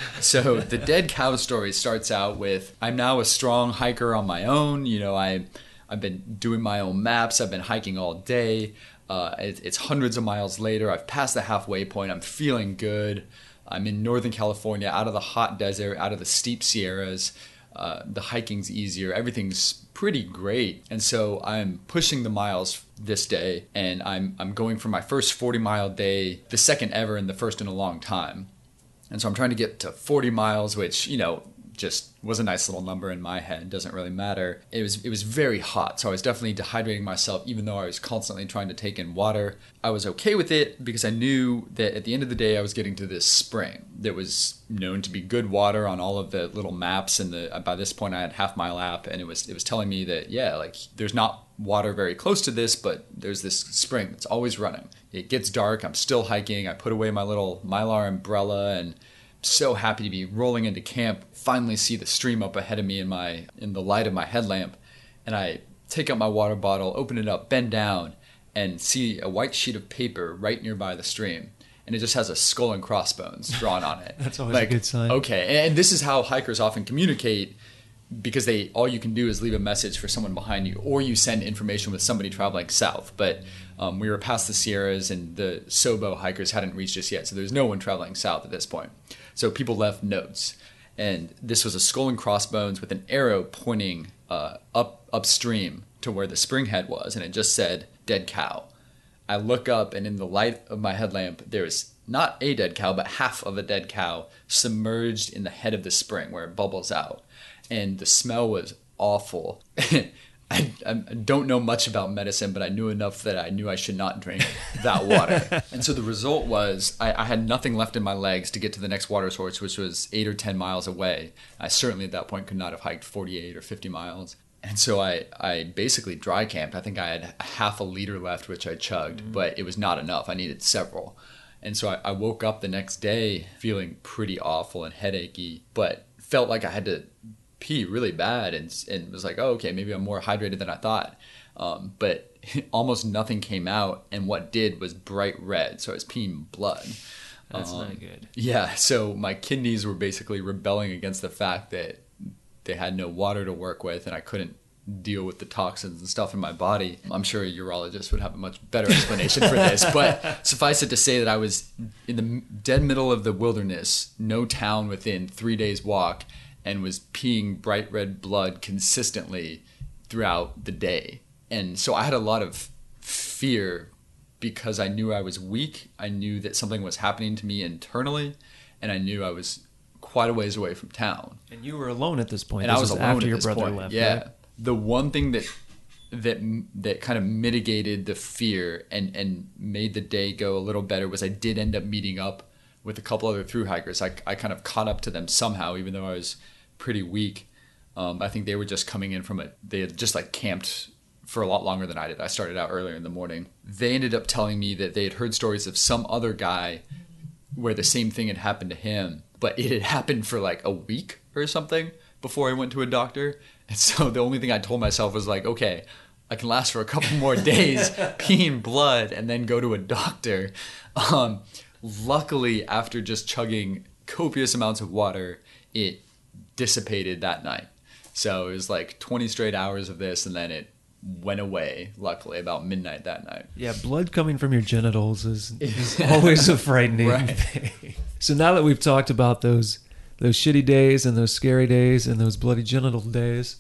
So the dead cow story starts out with, I'm now a strong hiker on my own. You know, I, I've been doing my own maps. I've been hiking all day. Uh, it, it's hundreds of miles later. I've passed the halfway point. I'm feeling good. I'm in Northern California, out of the hot desert, out of the steep Sierras. Uh, the hiking's easier. Everything's pretty great. And so I'm pushing the miles this day, and I'm I'm going for my first forty mile day, the second ever and the first in a long time. And so I'm trying to get to forty miles, which, you know, just was a nice little number in my head. Doesn't really matter. It was it was very hot, so I was definitely dehydrating myself, even though I was constantly trying to take in water. I was okay with it because I knew that at the end of the day I was getting to this spring that was known to be good water on all of the little maps, and the by this point I had Half Mile app, and it was it was telling me that yeah, like there's not water very close to this, but there's this spring that's always running. It gets dark, I'm still hiking. I put away my little Mylar umbrella and so happy to be rolling into camp, finally see the stream up ahead of me in my in the light of my headlamp, and I take out my water bottle, open it up, bend down, and see a white sheet of paper right nearby the stream, and it just has a skull and crossbones drawn on it. That's always like, a good sign. Okay, and this is how hikers often communicate, because they all you can do is leave a message for someone behind you, or you send information with somebody traveling south. But um, we were past the Sierras, and the Sobo hikers hadn't reached us yet, so there's no one traveling south at this point. So people left notes, and this was a skull and crossbones with an arrow pointing uh, up upstream to where the spring head was, and it just said dead cow. I look up, and in the light of my headlamp, there is not a dead cow, but half of a dead cow submerged in the head of the spring where it bubbles out. And the smell was awful. I, I don't know much about medicine, but I knew enough that I knew I should not drink that water. And so the result was I, I had nothing left in my legs to get to the next water source, which was eight or ten miles away. I certainly at that point could not have hiked forty-eight or fifty miles. And so I, I basically dry camped. I think I had half a liter left, which I chugged, mm-hmm. but it was not enough. I needed several. And so I, I woke up the next day feeling pretty awful and headachy, but felt like I had to pee really bad, and and was like, oh, okay, maybe I'm more hydrated than I thought. Um, but almost nothing came out, and what did was bright red, so I was peeing blood. That's um, not good. Yeah, so my kidneys were basically rebelling against the fact that they had no water to work with, and I couldn't deal with the toxins and stuff in my body. I'm sure a urologist would have a much better explanation for this, but suffice it to say that I was in the dead middle of the wilderness, no town within three days walk, and was peeing bright red blood consistently throughout the day. And so I had a lot of fear because I knew I was weak. I knew that something was happening to me internally, and I knew I was quite a ways away from town. And you were alone at this point. And this I was alone after at your this brother point. left. Yeah. Right? The one thing that that that kind of mitigated the fear and, and made the day go a little better was I did end up meeting up with a couple other thru hikers. I, I kind of caught up to them somehow, even though I was pretty weak. Um, I think they were just coming in from a, they had just like camped for a lot longer than I did. I started out earlier in the morning. They ended up telling me that they had heard stories of some other guy where the same thing had happened to him, but it had happened for like a week or something before I went to a doctor. And so the only thing I told myself was like, okay, I can last for a couple more days peeing blood and then go to a doctor. Um, luckily, after just chugging copious amounts of water, it dissipated that night. So it was like twenty straight hours of this, and then it went away, luckily, about midnight that night. Yeah, blood coming from your genitals is, is always a frightening Right. thing. So now that we've talked about those those shitty days and those scary days and those bloody genital days,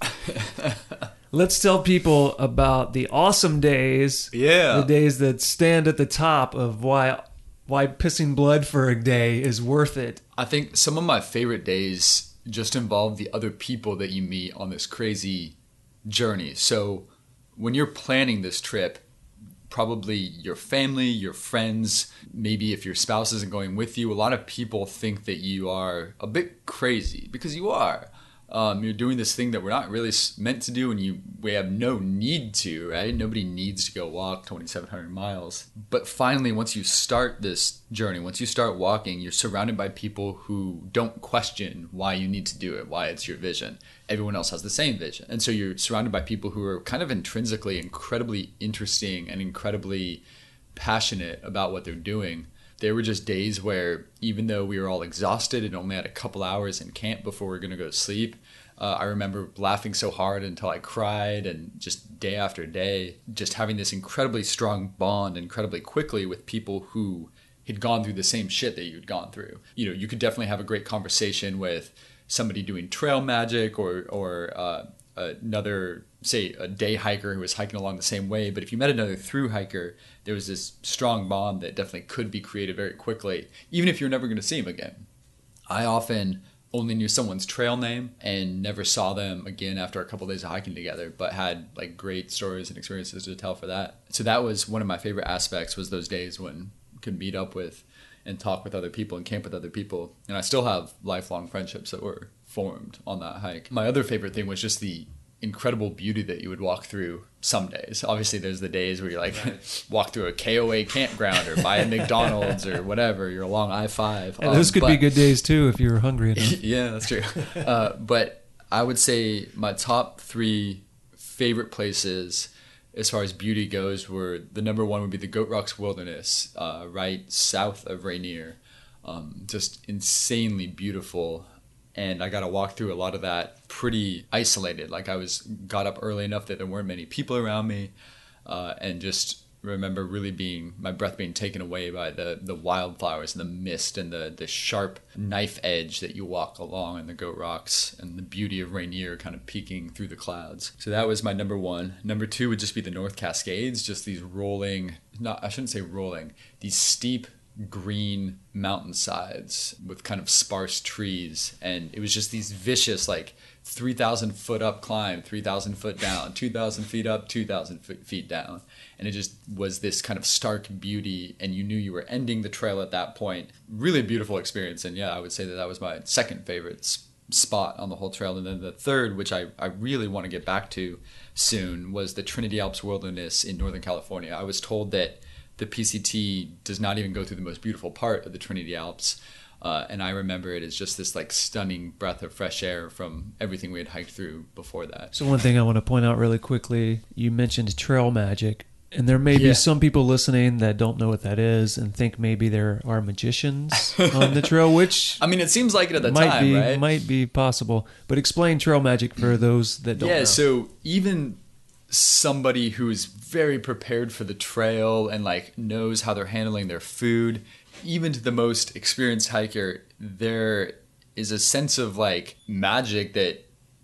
let's tell people about the awesome days. Yeah. The days that stand at the top of why why pissing blood for a day is worth it. I think some of my favorite days just involve the other people that you meet on this crazy journey. So when you're planning this trip, probably your family, your friends, maybe if your spouse isn't going with you, a lot of people think that you are a bit crazy, because you are. Um, you're doing this thing that we're not really meant to do, and you we have no need to, right? Nobody needs to go walk twenty-seven hundred miles. But finally, once you start this journey, once you start walking, you're surrounded by people who don't question why you need to do it, why it's your vision. Everyone else has the same vision. And so you're surrounded by people who are kind of intrinsically incredibly interesting and incredibly passionate about what they're doing. There were just days where, even though we were all exhausted and only had a couple hours in camp before we were going to go to sleep, uh, I remember laughing so hard until I cried, and just day after day, just having this incredibly strong bond incredibly quickly with people who had gone through the same shit that you'd gone through. You know, you could definitely have a great conversation with somebody doing trail magic or, or uh, another, say, a day hiker who was hiking along the same way. But if you met another thru hiker, there was this strong bond that definitely could be created very quickly, even if you're never going to see him again. I often only knew someone's trail name and never saw them again after a couple of days of hiking together, but had like great stories and experiences to tell for that. So that was one of my favorite aspects, was those days when I could meet up with and talk with other people and camp with other people. And I still have lifelong friendships that were formed on that hike. My other favorite thing was just the incredible beauty that you would walk through some days. Obviously, there's the days where you like right. walk through a K O A campground or buy a McDonald's or whatever. You're along I five. And um, those could but, be good days too if you were hungry enough. Yeah, that's true. Uh, but I would say my top three favorite places as far as beauty goes were, the number one would be the Goat Rocks Wilderness, uh, right south of Rainier. Um, just insanely beautiful. And I got to walk through a lot of that pretty isolated. Like I was got up early enough that there weren't many people around me, uh, and just remember really being, my breath being taken away by the, the wildflowers and the mist and the, the sharp knife edge that you walk along in the Goat Rocks, and the beauty of Rainier kind of peeking through the clouds. So that was my number one. Number two would just be the North Cascades, just these rolling, not I shouldn't say rolling, these steep green mountainsides with kind of sparse trees, and it was just these vicious like three thousand foot up climb, three thousand foot down, two thousand feet up, two thousand feet down, and it just was this kind of stark beauty, and you knew you were ending the trail at that point. Really beautiful experience. And yeah, I would say that that was my second favorite spot on the whole trail. And then the third, which I, I really want to get back to soon, was the Trinity Alps Wilderness in Northern California. I was told that the P C T does not even go through the most beautiful part of the Trinity Alps. Uh, and I remember it as just this like stunning breath of fresh air from everything we had hiked through before that. So one thing I want to point out really quickly, you mentioned trail magic. And there may be yeah. some people listening that don't know what that is and think maybe there are magicians on the trail, which I mean, it seems like it at the might time, be, right? Might be possible. But explain trail magic for those that don't yeah, know. Yeah, so even somebody who's very prepared for the trail and like knows how they're handling their food, even to the most experienced hiker, there is a sense of like magic that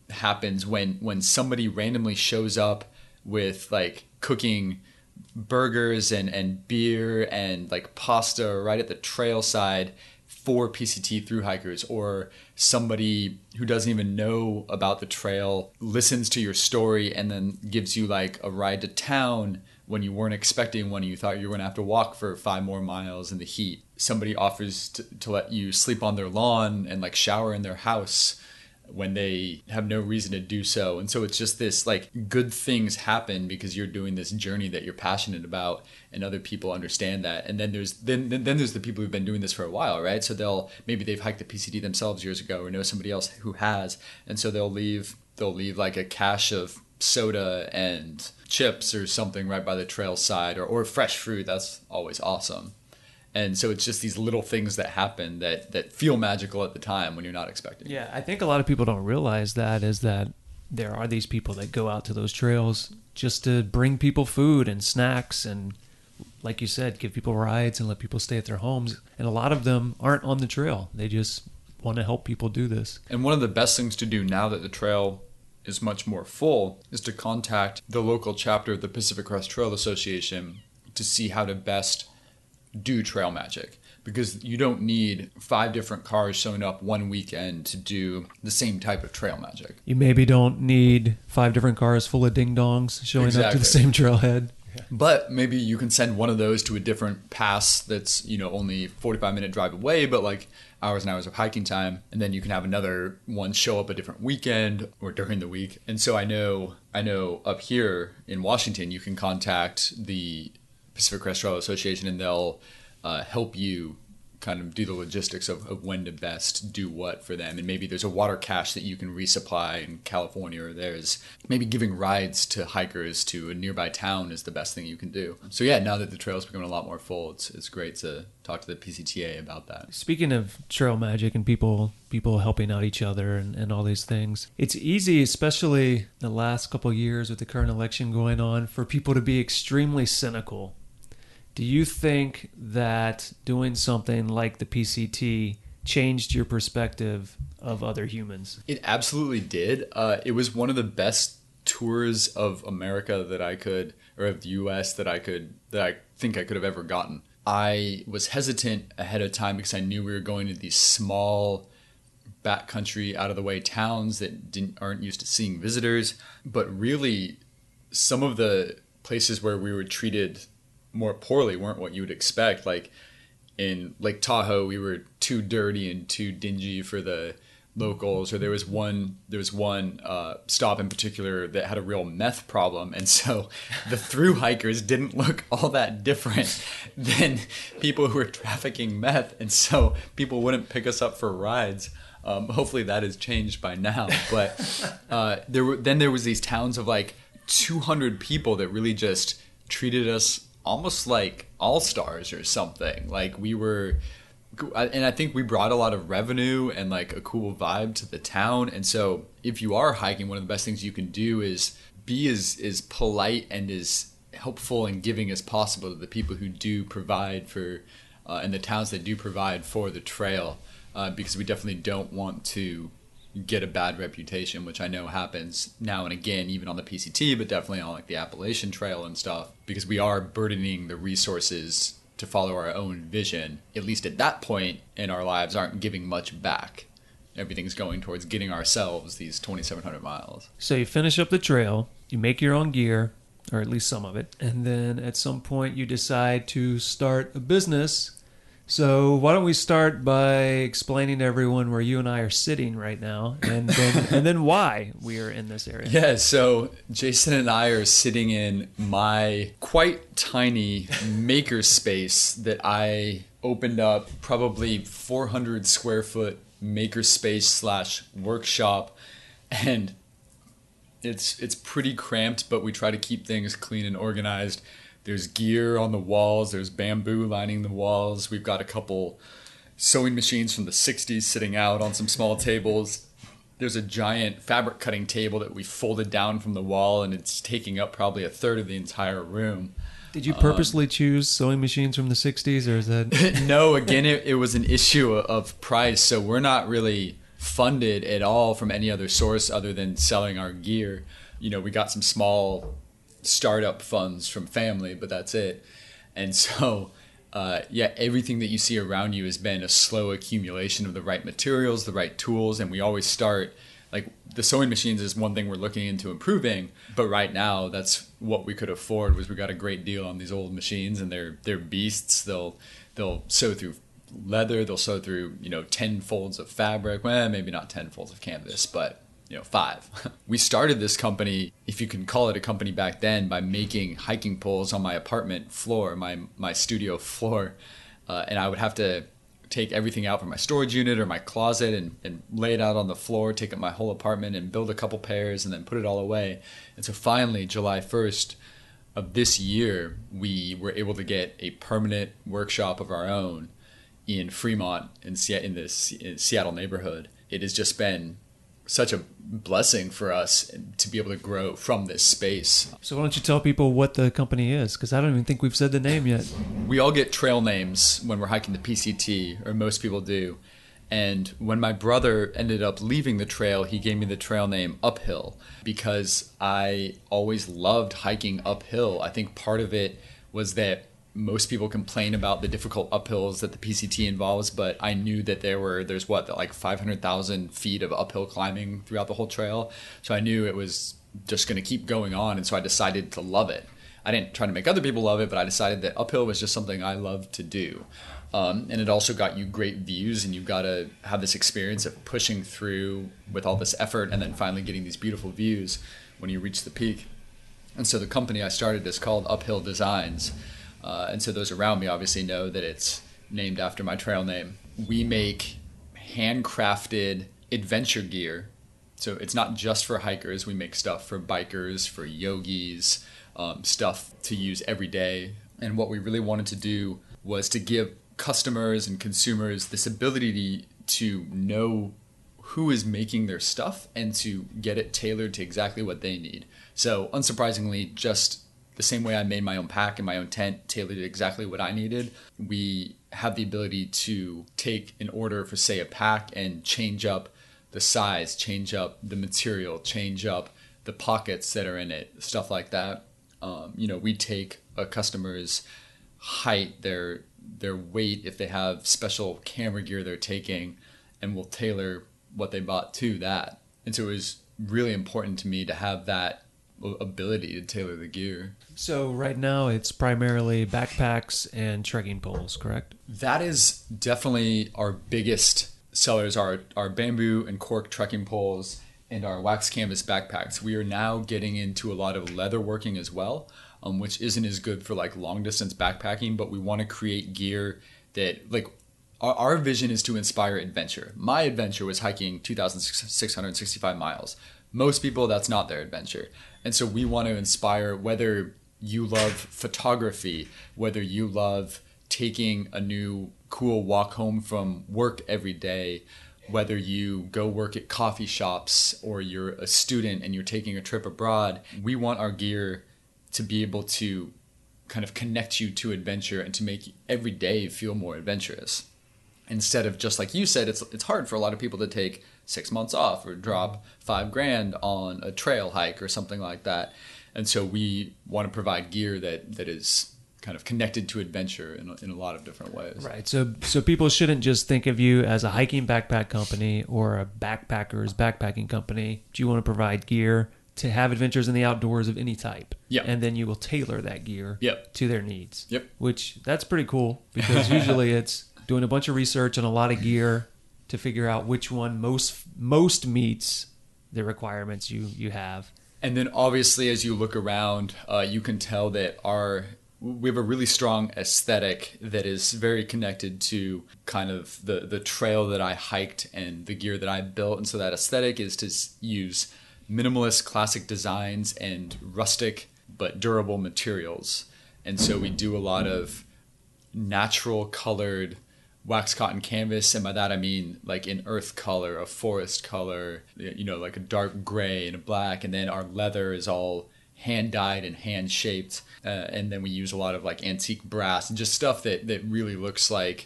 happens when when somebody randomly shows up with like cooking burgers and and beer and like pasta right at the trail side for P C T thru hikers, or somebody who doesn't even know about the trail listens to your story and then gives you like a ride to town when you weren't expecting one. You thought you were going to have to walk for five more miles in the heat. Somebody offers to, to let you sleep on their lawn and like shower in their house when they have no reason to do so. And so it's just this like good things happen because you're doing this journey that you're passionate about, and other people understand that. And then there's then then there's the people who've been doing this for a while, right? So they'll maybe they've hiked the P C T themselves years ago or know somebody else who has, and so they'll leave they'll leave like a cache of soda and chips or something right by the trail side, or, or fresh fruit. That's always awesome. And so it's just these little things that happen that, that feel magical at the time when you're not expecting. Yeah, I think a lot of people don't realize that is that there are these people that go out to those trails just to bring people food and snacks and, like you said, give people rides and let people stay at their homes. And a lot of them aren't on the trail. They just want to help people do this. And one of the best things to do now that the trail is much more full is to contact the local chapter of the Pacific Crest Trail Association to see how to best do trail magic, because you don't need five different cars showing up one weekend to do the same type of trail magic. You maybe don't need five different cars full of ding-dongs showing exactly. up to the same trailhead. Yeah. But maybe you can send one of those to a different pass that's, you know, only forty-five minute drive away, but like hours and hours of hiking time. And then you can have another one show up a different weekend or during the week. And so I know, I know up here in Washington, you can contact the Pacific Crest Trail Association, and they'll uh, help you kind of do the logistics of, of when to best do what for them. And maybe there's a water cache that you can resupply in California, or there's maybe giving rides to hikers to a nearby town is the best thing you can do. So yeah, now that the trail's becoming a lot more full, it's it's great to talk to the P C T A about that. Speaking of trail magic and people people helping out each other and, and all these things, it's easy, especially the last couple of years with the current election going on, for people to be extremely cynical. Do you think that doing something like the P C T changed your perspective of other humans? It absolutely did. Uh, it was one of the best tours of America that I could, or of the U S that I could, that I think I could have ever gotten. I was hesitant ahead of time because I knew we were going to these small backcountry, out of the way towns that didn't aren't used to seeing visitors. But really, some of the places where we were treated more poorly weren't what you would expect. Like in Lake Tahoe, we were too dirty and too dingy for the locals. Or there was one there was one uh, stop in particular that had a real meth problem, and so the thru hikers didn't look all that different than people who were trafficking meth, and so people wouldn't pick us up for rides. Um, hopefully that has changed by now. But uh, there were then there was these towns of like two hundred people that really just treated us almost like all-stars or something. Like we were, and I think we brought a lot of revenue and like a cool vibe to the town. And so if you are hiking, one of the best things you can do is be as, as polite and as helpful and giving as possible to the people who do provide for, uh, and the towns that do provide for the trail, uh, because we definitely don't want to get a bad reputation, which I know happens now and again, even on the P C T, but definitely on like the Appalachian Trail and stuff, because we are burdening the resources to follow our own vision. At least at that point in our lives, aren't giving much back. Everything's going towards getting ourselves these twenty-seven hundred miles. So you finish up the trail, you make your own gear, or at least some of it, and then at some point you decide to start a business. So why don't we start by explaining to everyone where you and I are sitting right now, and then and then why we are in this area. Yeah, so Jason and I are sitting in my quite tiny maker space that I opened up, probably four hundred square foot maker space slash workshop, and it's it's pretty cramped, but we try to keep things clean and organized. There's gear on the walls. There's bamboo lining the walls. We've got a couple sewing machines from the sixties sitting out on some small tables. There's a giant fabric cutting table that we folded down from the wall, and it's taking up probably a third of the entire room. Did you purposely um, choose sewing machines from the sixties, or is that... No, again, it, it was an issue of price. So we're not really funded at all from any other source other than selling our gear. You know, we got some small startup funds from family, but that's it. And so, uh, yeah, everything that you see around you has been a slow accumulation of the right materials, the right tools, and we always start, like, the sewing machines is one thing we're looking into improving, but right now that's what we could afford. Was we got a great deal on these old machines, and they're they're beasts. They'll they'll sew through leather, they'll sew through, you know, ten folds of fabric. Well, maybe not ten folds of canvas, but you know, five. We started this company, if you can call it a company back then, by making hiking poles on my apartment floor, my my studio floor, uh, and I would have to take everything out from my storage unit or my closet and, and lay it out on the floor, take up my whole apartment and build a couple pairs and then put it all away. And so finally, July first of this year, we were able to get a permanent workshop of our own in Fremont, in, Se- in the Se- Seattle neighborhood. It has just been such a blessing for us to be able to grow from this space. So why don't you tell people what the company is? Because I don't even think we've said the name yet. We all get trail names when we're hiking the P C T, or most people do. And when my brother ended up leaving the trail, he gave me the trail name Uphill because I always loved hiking uphill. I think part of it was that most people complain about the difficult uphills that the P C T involves, but I knew that there were, there's what, like five hundred thousand feet of uphill climbing throughout the whole trail. So I knew it was just going to keep going on. And so I decided to love it. I didn't try to make other people love it, but I decided that uphill was just something I loved to do. Um, and it also got you great views, and you've got to have this experience of pushing through with all this effort and then finally getting these beautiful views when you reach the peak. And so the company I started is called Uphill Designs. Uh, and so those around me obviously know that it's named after my trail name. We make handcrafted adventure gear. So it's not just for hikers. We make stuff for bikers, for yogis, um, stuff to use every day. And what we really wanted to do was to give customers and consumers this ability to, to know who is making their stuff and to get it tailored to exactly what they need. So unsurprisingly, just the same way I made my own pack and my own tent tailored to exactly what I needed, we have the ability to take an order for, say, a pack and change up the size, change up the material, change up the pockets that are in it, stuff like that. Um, you know, we take a customer's height, their their weight, if they have special camera gear they're taking, and we'll tailor what they bought to that. And so it was really important to me to have that ability to tailor the gear. So right now it's primarily backpacks and trekking poles, correct? That is definitely our biggest sellers, are our bamboo and cork trekking poles and our wax canvas backpacks. We are now getting into a lot of leather working as well, um, which isn't as good for like long distance backpacking, but we want to create gear that, like, our, our vision is to inspire adventure. My adventure was hiking two thousand six hundred sixty-five miles. Most people, that's not their adventure. And so we want to inspire, whether you love photography, whether you love taking a new cool walk home from work every day, whether you go work at coffee shops or you're a student and you're taking a trip abroad, we want our gear to be able to kind of connect you to adventure and to make every day feel more adventurous. Instead of just like you said, it's it's hard for a lot of people to take six months off or drop five grand on a trail hike or something like that. And so we want to provide gear that, that is kind of connected to adventure in a, in a lot of different ways. Right. So so people shouldn't just think of you as a hiking backpack company or a backpackers backpacking company. Do you want to provide gear to have adventures in the outdoors of any type? Yep. And then you will tailor that gear yep. to their needs. Yep. Which, that's pretty cool, because usually it's doing a bunch of research on a lot of gear to figure out which one most most meets the requirements you, you have. And then obviously as you look around, uh, you can tell that our we have a really strong aesthetic that is very connected to kind of the, the trail that I hiked and the gear that I built. And so that aesthetic is to use minimalist classic designs and rustic but durable materials. And so we do a lot of natural colored wax cotton canvas, and by that I mean like an earth color, a forest color, you know, like a dark gray and a black, and then our leather is all hand dyed and hand shaped, uh, and then we use a lot of like antique brass and just stuff that that really looks like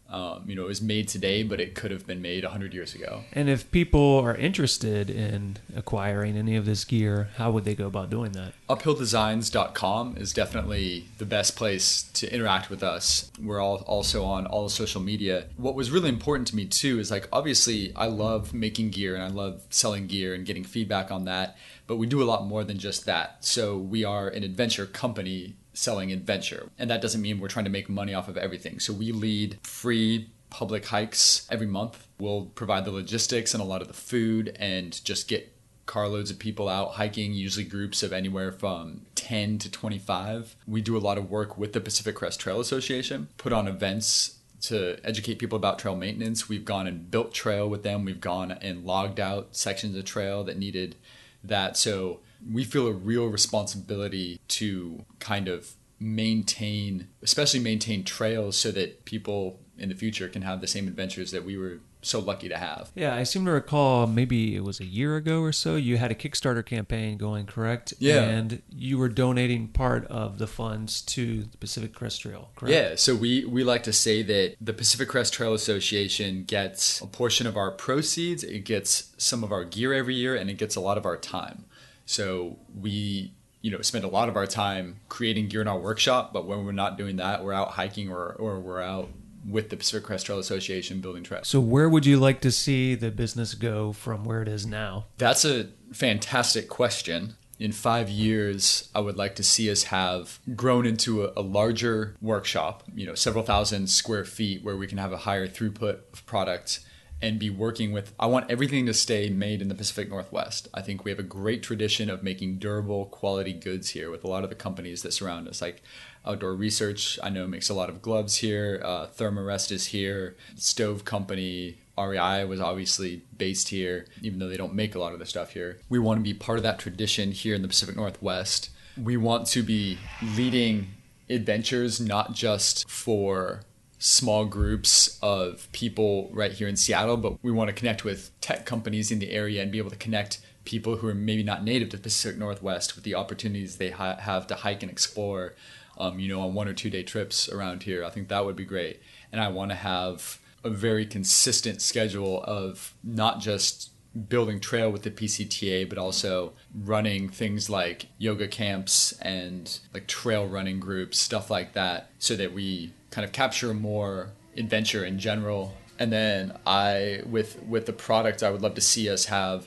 Um, you know, it was made today, but it could have been made one hundred years ago. And if people are interested in acquiring any of this gear, how would they go about doing that? uphill designs dot com is definitely the best place to interact with us. We're all also on all social media. What was really important to me too is, like, obviously I love making gear and I love selling gear and getting feedback on that, but we do a lot more than just that. So we are an adventure company selling adventure. And that doesn't mean we're trying to make money off of everything. So we lead free public hikes every month. We'll provide the logistics and a lot of the food and just get carloads of people out hiking, usually groups of anywhere from ten to twenty-five. We do a lot of work with the Pacific Crest Trail Association, put on events to educate people about trail maintenance. We've gone and built trail with them. We've gone and logged out sections of trail that needed that. So we feel a real responsibility to kind of maintain, especially maintain trails so that people in the future can have the same adventures that we were so lucky to have. Yeah, I seem to recall maybe it was a year ago or so, you had a Kickstarter campaign going, correct? Yeah. And you were donating part of the funds to the Pacific Crest Trail, correct? Yeah, so we, we like to say that the Pacific Crest Trail Association gets a portion of our proceeds, it gets some of our gear every year, and it gets a lot of our time. So we, you know, spend a lot of our time creating gear in our workshop, but when we're not doing that, we're out hiking or, or we're out with the Pacific Crest Trail Association building trails. So where would you like to see the business go from where it is now? That's a fantastic question. In five years, I would like to see us have grown into a, a larger workshop, you know, several thousand square feet where we can have a higher throughput of product and be working with, I want everything to stay made in the Pacific Northwest. I think we have a great tradition of making durable quality goods here with a lot of the companies that surround us. Like Outdoor Research, I know makes a lot of gloves here. Uh, Thermarest is here. Stove Company, R E I was obviously based here, even though they don't make a lot of the stuff here. We want to be part of that tradition here in the Pacific Northwest. We want to be leading adventures, not just for small groups of people right here in Seattle, but we want to connect with tech companies in the area and be able to connect people who are maybe not native to the Pacific Northwest with the opportunities they ha- have to hike and explore, um, you know, on one or two day trips around here. I think that would be great. And I want to have a very consistent schedule of not just building trail with the P C T A, but also running things like yoga camps and like trail running groups, stuff like that, so that we kind of capture more adventure in general. And then I, with with the product, I would love to see us have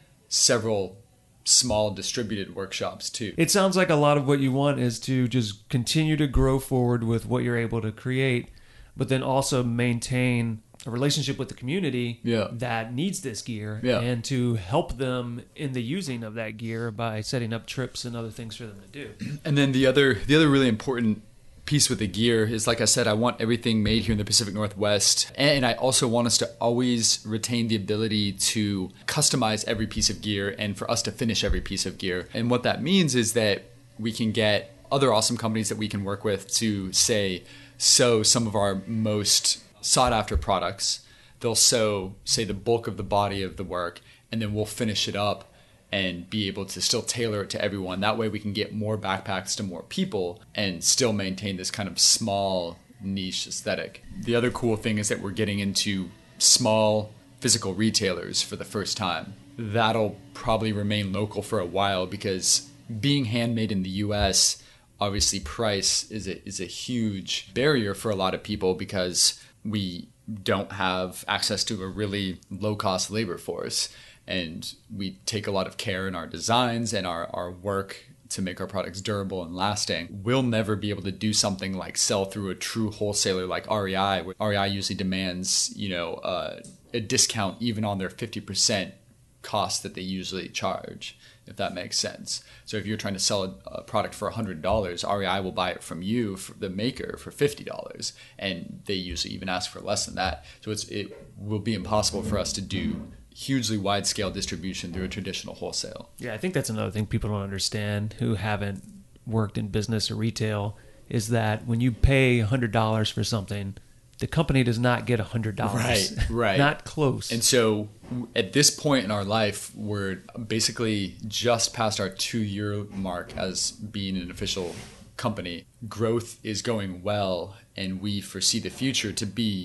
several small distributed workshops too. It sounds like a lot of what you want is to just continue to grow forward with what you're able to create, but then also maintain a relationship with the community yeah. that needs this gear yeah. and to help them in the using of that gear by setting up trips and other things for them to do. And then the other the other really important piece with the gear is, like I said, I want everything made here in the Pacific Northwest. And I also want us to always retain the ability to customize every piece of gear and for us to finish every piece of gear. And what that means is that we can get other awesome companies that we can work with to say, sew some of our most sought after products. They'll sew, say, the bulk of the body of the work, and then we'll finish it up and be able to still tailor it to everyone. That way we can get more backpacks to more people and still maintain this kind of small niche aesthetic. The other cool thing is that we're getting into small physical retailers for the first time. That'll probably remain local for a while because being handmade in the U S, obviously price is a, is a huge barrier for a lot of people because we don't have access to a really low-cost labor force. And we take a lot of care in our designs and our, our work to make our products durable and lasting. We'll never be able to do something like sell through a true wholesaler like R E I. R E I usually demands, you know, uh, a discount even on their fifty percent cost that they usually charge, if that makes sense. So if you're trying to sell a, a product for one hundred dollars, R E I will buy it from you, for the maker, for fifty dollars. And they usually even ask for less than that. So it's, it will be impossible for us to do hugely wide-scale distribution through a traditional wholesale. Yeah, I think that's another thing people don't understand who haven't worked in business or retail is that when you pay one hundred dollars for something, the company does not get one hundred dollars. Right, right. Not close. And so at this point in our life, we're basically just past our two-year mark as being an official company. Growth is going well, and we foresee the future to be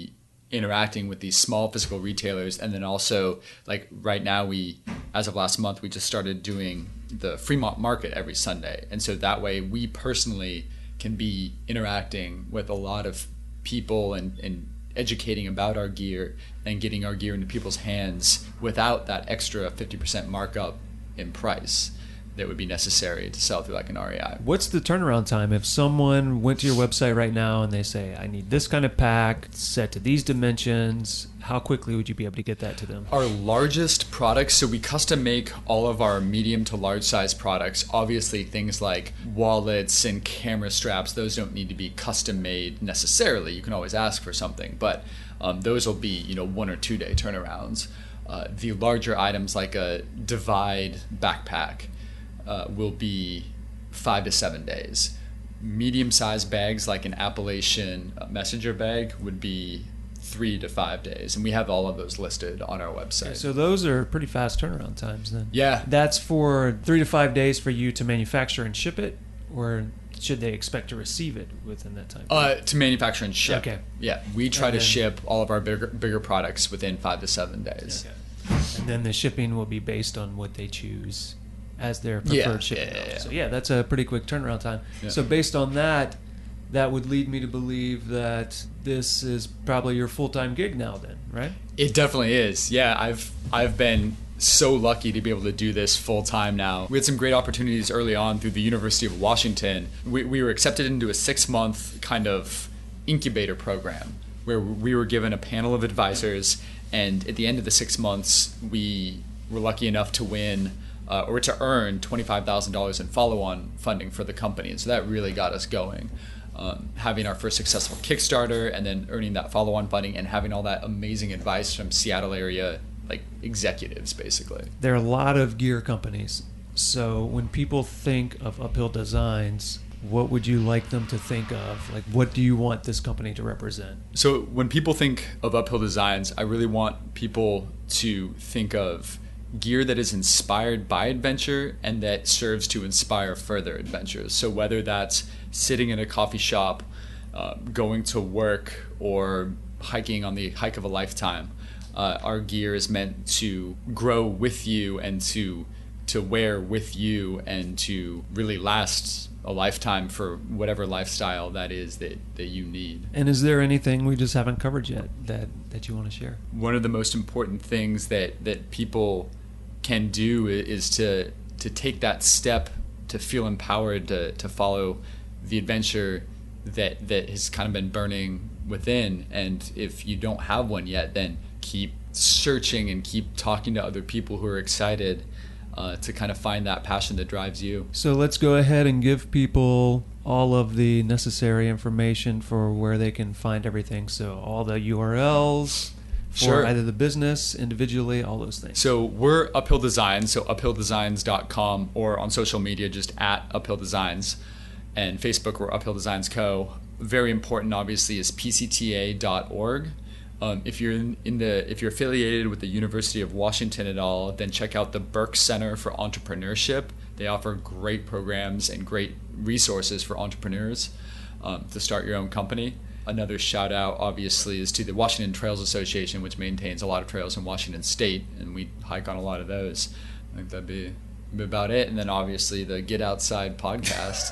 interacting with these small physical retailers. And then also, like right now, we, as of last month, we just started doing the Fremont Market every Sunday. And so that way we personally can be interacting with a lot of people and, and educating about our gear and getting our gear into people's hands without that extra fifty percent markup in price that would be necessary to sell through like an R E I. What's the turnaround time if someone went to your website right now and they say, I need this kind of pack set to these dimensions? How quickly would you be able to get that to them? Our largest products, so we custom make all of our medium to large size products. Obviously things like wallets and camera straps, those don't need to be custom made necessarily. You can always ask for something, but um, those will be, you know, one or two day turnarounds. Uh, the larger items like a Divide backpack, Uh, will be five to seven days. Medium-sized bags like an Appalachian messenger bag would be three to five days, and we have all of those listed on our website. Okay, so those are pretty fast turnaround times then. Yeah. That's for three to five days for you to manufacture and ship it, or should they expect to receive it within that time? Uh, to manufacture and ship. Okay. Yeah, we try And to then- ship all of our bigger bigger products within five to seven days. Okay. And then the shipping will be based on what they choose as their preferred Yeah, shipping. yeah, yeah, yeah. So yeah, that's a pretty quick turnaround time. Yeah. So based on that, that would lead me to believe that this is probably your full-time gig now then, right? It definitely is. Yeah, I've I've been so lucky to be able to do this full time now. We had some great opportunities early on through the University of Washington. We we were accepted into a six-month kind of incubator program where we were given a panel of advisors, and at the end of the six months, we were lucky enough to win Uh, or to earn twenty-five thousand dollars in follow-on funding for the company. And so that really got us going. Um, having our first successful Kickstarter and then earning that follow-on funding and having all that amazing advice from Seattle area like executives, basically. There are a lot of gear companies. So when people think of Uphill Designs, what would you like them to think of? Like, what do you want this company to represent? So when people think of Uphill Designs, I really want people to think of gear that is inspired by adventure and that serves to inspire further adventures. So whether that's sitting in a coffee shop, uh, going to work, or hiking on the hike of a lifetime, uh, our gear is meant to grow with you and to to wear with you and to really last a lifetime for whatever lifestyle that is that, that you need. And is there anything we just haven't covered yet that, that you want to share? One of the most important things that, that people can do is to to take that step to feel empowered to, to follow the adventure that that has kind of been burning within. And if you don't have one yet, then keep searching and keep talking to other people who are excited uh, to kind of find that passion that drives you. So let's go ahead and give people all of the necessary information for where they can find everything. So all the U R Ls for Sure. either the business, individually, all those things. So we're Uphill Designs, so uphill designs dot com, or on social media just at Uphill Designs, and Facebook we're Uphill Designs Co. Very important, obviously, is P C T A dot org. Um, if you're in, in the if you're affiliated with the University of Washington at all, then check out the Burke Center for Entrepreneurship. They offer great programs and great resources for entrepreneurs um, to start your own company. Another shout out, obviously, is to the Washington Trails Association, which maintains a lot of trails in Washington State, and we hike on a lot of those. I think that'd be, be about it. And then obviously the Get Outside podcast.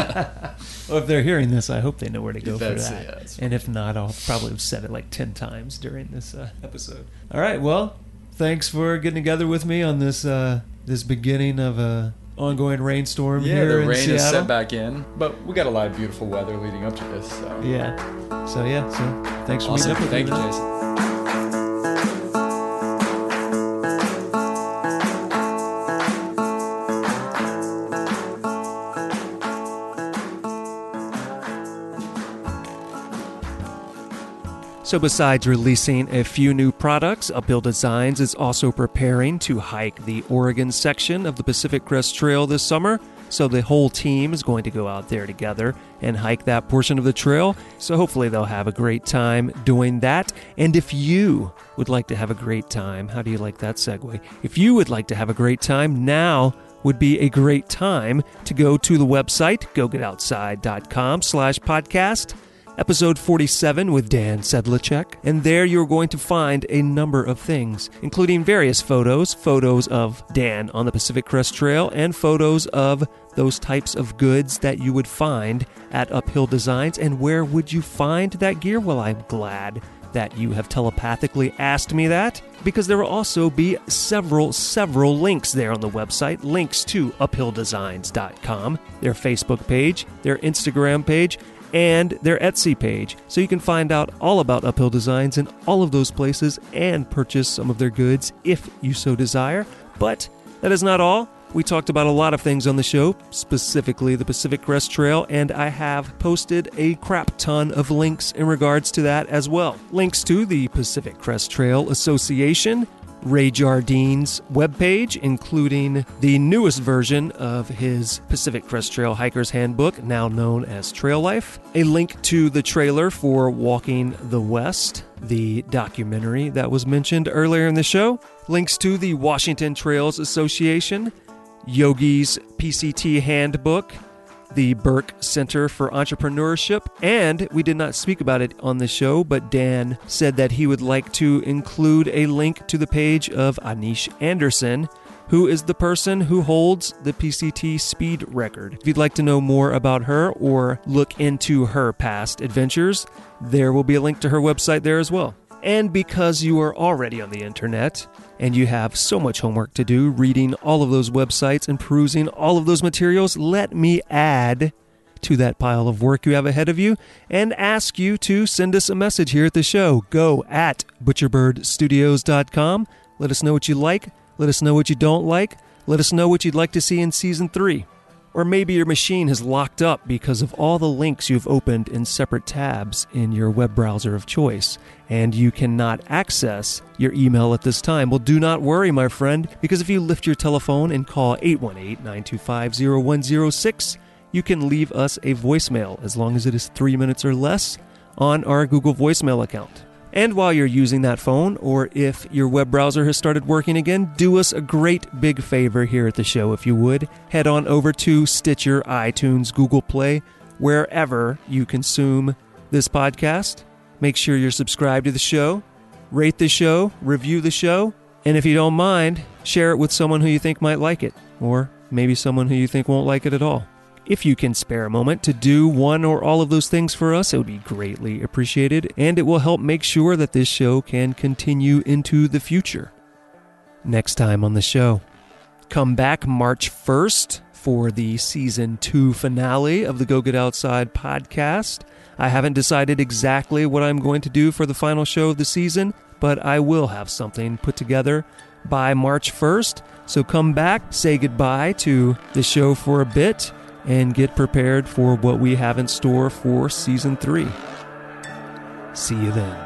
Well, if they're hearing this, I hope they know where to go That's for it, that. yeah, that's And if not, I'll probably have said it like ten times during this uh, episode. All right, well, thanks for getting together with me on this uh, this beginning of a ongoing rainstorm Yeah, here the in rain Seattle. is set back in, but we got a lot of beautiful weather leading up to this. So. Yeah. So yeah. So thanks for Awesome. meeting up with Thank me. you, Jason. So besides releasing a few new products, Uphill Designs is also preparing to hike the Oregon section of the Pacific Crest Trail this summer. So the whole team is going to go out there together and hike that portion of the trail. So hopefully they'll have a great time doing that. And if you would like to have a great time, how do you like that segue? If you would like to have a great time, now would be a great time to go to the website, go get outside dot com slash podcast. episode forty-seven with Dan Sedlacek, and there you're going to find a number of things, including various photos, photos of Dan on the Pacific Crest Trail, and photos of those types of goods that you would find at Uphill Designs. And where would you find that gear? Well, I'm glad that you have telepathically asked me that, because there will also be several, several links there on the website, links to uphill designs dot com, their Facebook page, their Instagram page, and their Etsy page. So you can find out all about Uphill Designs in all of those places and purchase some of their goods if you so desire. But that is not all. We talked about a lot of things on the show, specifically the Pacific Crest Trail, and I have posted a crap ton of links in regards to that as well. Links to the Pacific Crest Trail Association, Ray Jardine's webpage, including the newest version of his Pacific Crest Trail Hiker's Handbook, now known as Trail Life, a link to the trailer for Walking the West, the documentary that was mentioned earlier in the show, links to the Washington Trails Association, Yogi's P C T Handbook, the Burke Center for Entrepreneurship, and we did not speak about it on the show, but Dan said that he would like to include a link to the page of Anish Anderson, who is the person who holds the P C T speed record. If you'd like to know more about her or look into her past adventures, there will be a link to her website there as well. And because you are already on the internet, and you have so much homework to do, reading all of those websites and perusing all of those materials, let me add to that pile of work you have ahead of you and ask you to send us a message here at the show. Go at butcher bird studios dot com. Let us know what you like. Let us know what you don't like. Let us know what you'd like to see in Season three. Or maybe your machine has locked up because of all the links you've opened in separate tabs in your web browser of choice, and you cannot access your email at this time. Well, do not worry, my friend, because if you lift your telephone and call eight one eight, nine two five, zero one zero six, you can leave us a voicemail as long as it is three minutes or less on our Google voicemail account. And while you're using that phone, or if your web browser has started working again, do us a great big favor here at the show, if you would. Head on over to Stitcher, iTunes, Google Play, wherever you consume this podcast. Make sure you're subscribed to the show, rate the show, review the show, and if you don't mind, share it with someone who you think might like it, or maybe someone who you think won't like it at all. If you can spare a moment to do one or all of those things for us, it would be greatly appreciated, and it will help make sure that this show can continue into the future. Next time on the show, come back March first for the Season two finale of the Go Get Outside podcast. I haven't decided exactly what I'm going to do for the final show of the season, but I will have something put together by March first. So come back, say goodbye to the show for a bit, and get prepared for what we have in store for Season three. See you then.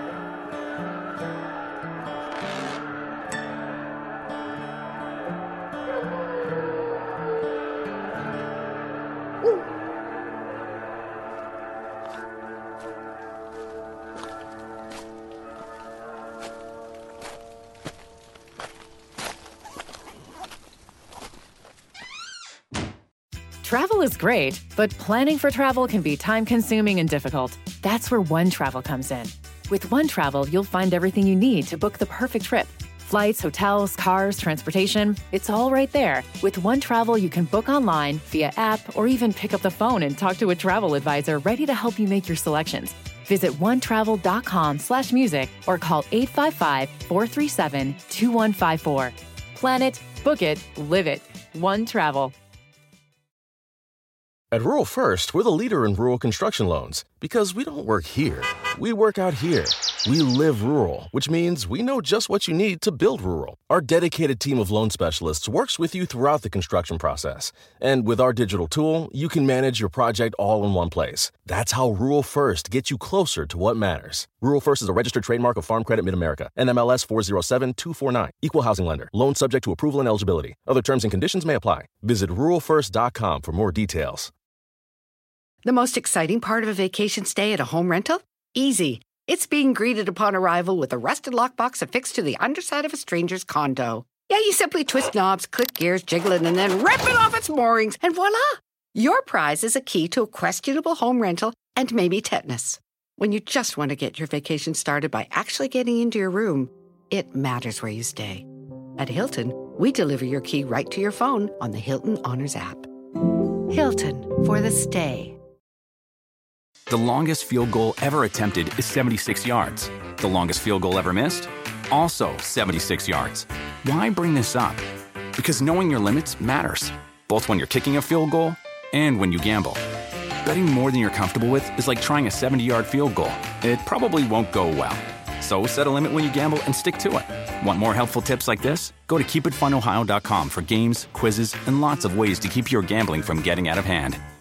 Travel is great, but planning for travel can be time-consuming and difficult. That's where OneTravel comes in. With OneTravel, you'll find everything you need to book the perfect trip. Flights, hotels, cars, transportation, it's all right there. With OneTravel, you can book online, via app, or even pick up the phone and talk to a travel advisor ready to help you make your selections. Visit onetravel.com slash music or call eight five five, four three seven, two one five four. Plan it, book it, live it. OneTravel. At Rural First, we're the leader in rural construction loans because we don't work here. We work out here. We live rural, which means we know just what you need to build rural. Our dedicated team of loan specialists works with you throughout the construction process. And with our digital tool, you can manage your project all in one place. That's how Rural First gets you closer to what matters. Rural First is a registered trademark of Farm Credit Mid-America, N M L S four zero seven two four nine. Equal housing lender. Loan subject to approval and eligibility. Other terms and conditions may apply. Visit rural first dot com for more details. The most exciting part of a vacation stay at a home rental? Easy. It's being greeted upon arrival with a rusted lockbox affixed to the underside of a stranger's condo. Yeah, you simply twist knobs, click gears, jiggle it, and then rip it off its moorings, and voila! Your prize is a key to a questionable home rental and maybe tetanus. When you just want to get your vacation started by actually getting into your room, it matters where you stay. At Hilton, we deliver your key right to your phone on the Hilton Honors app. Hilton, for the stay. The longest field goal ever attempted is seventy-six yards. The longest field goal ever missed? Also seventy-six yards. Why bring this up? Because knowing your limits matters, both when you're kicking a field goal and when you gamble. Betting more than you're comfortable with is like trying a seventy-yard field goal. It probably won't go well. So set a limit when you gamble and stick to it. Want more helpful tips like this? Go to keep it fun ohio dot com for games, quizzes, and lots of ways to keep your gambling from getting out of hand.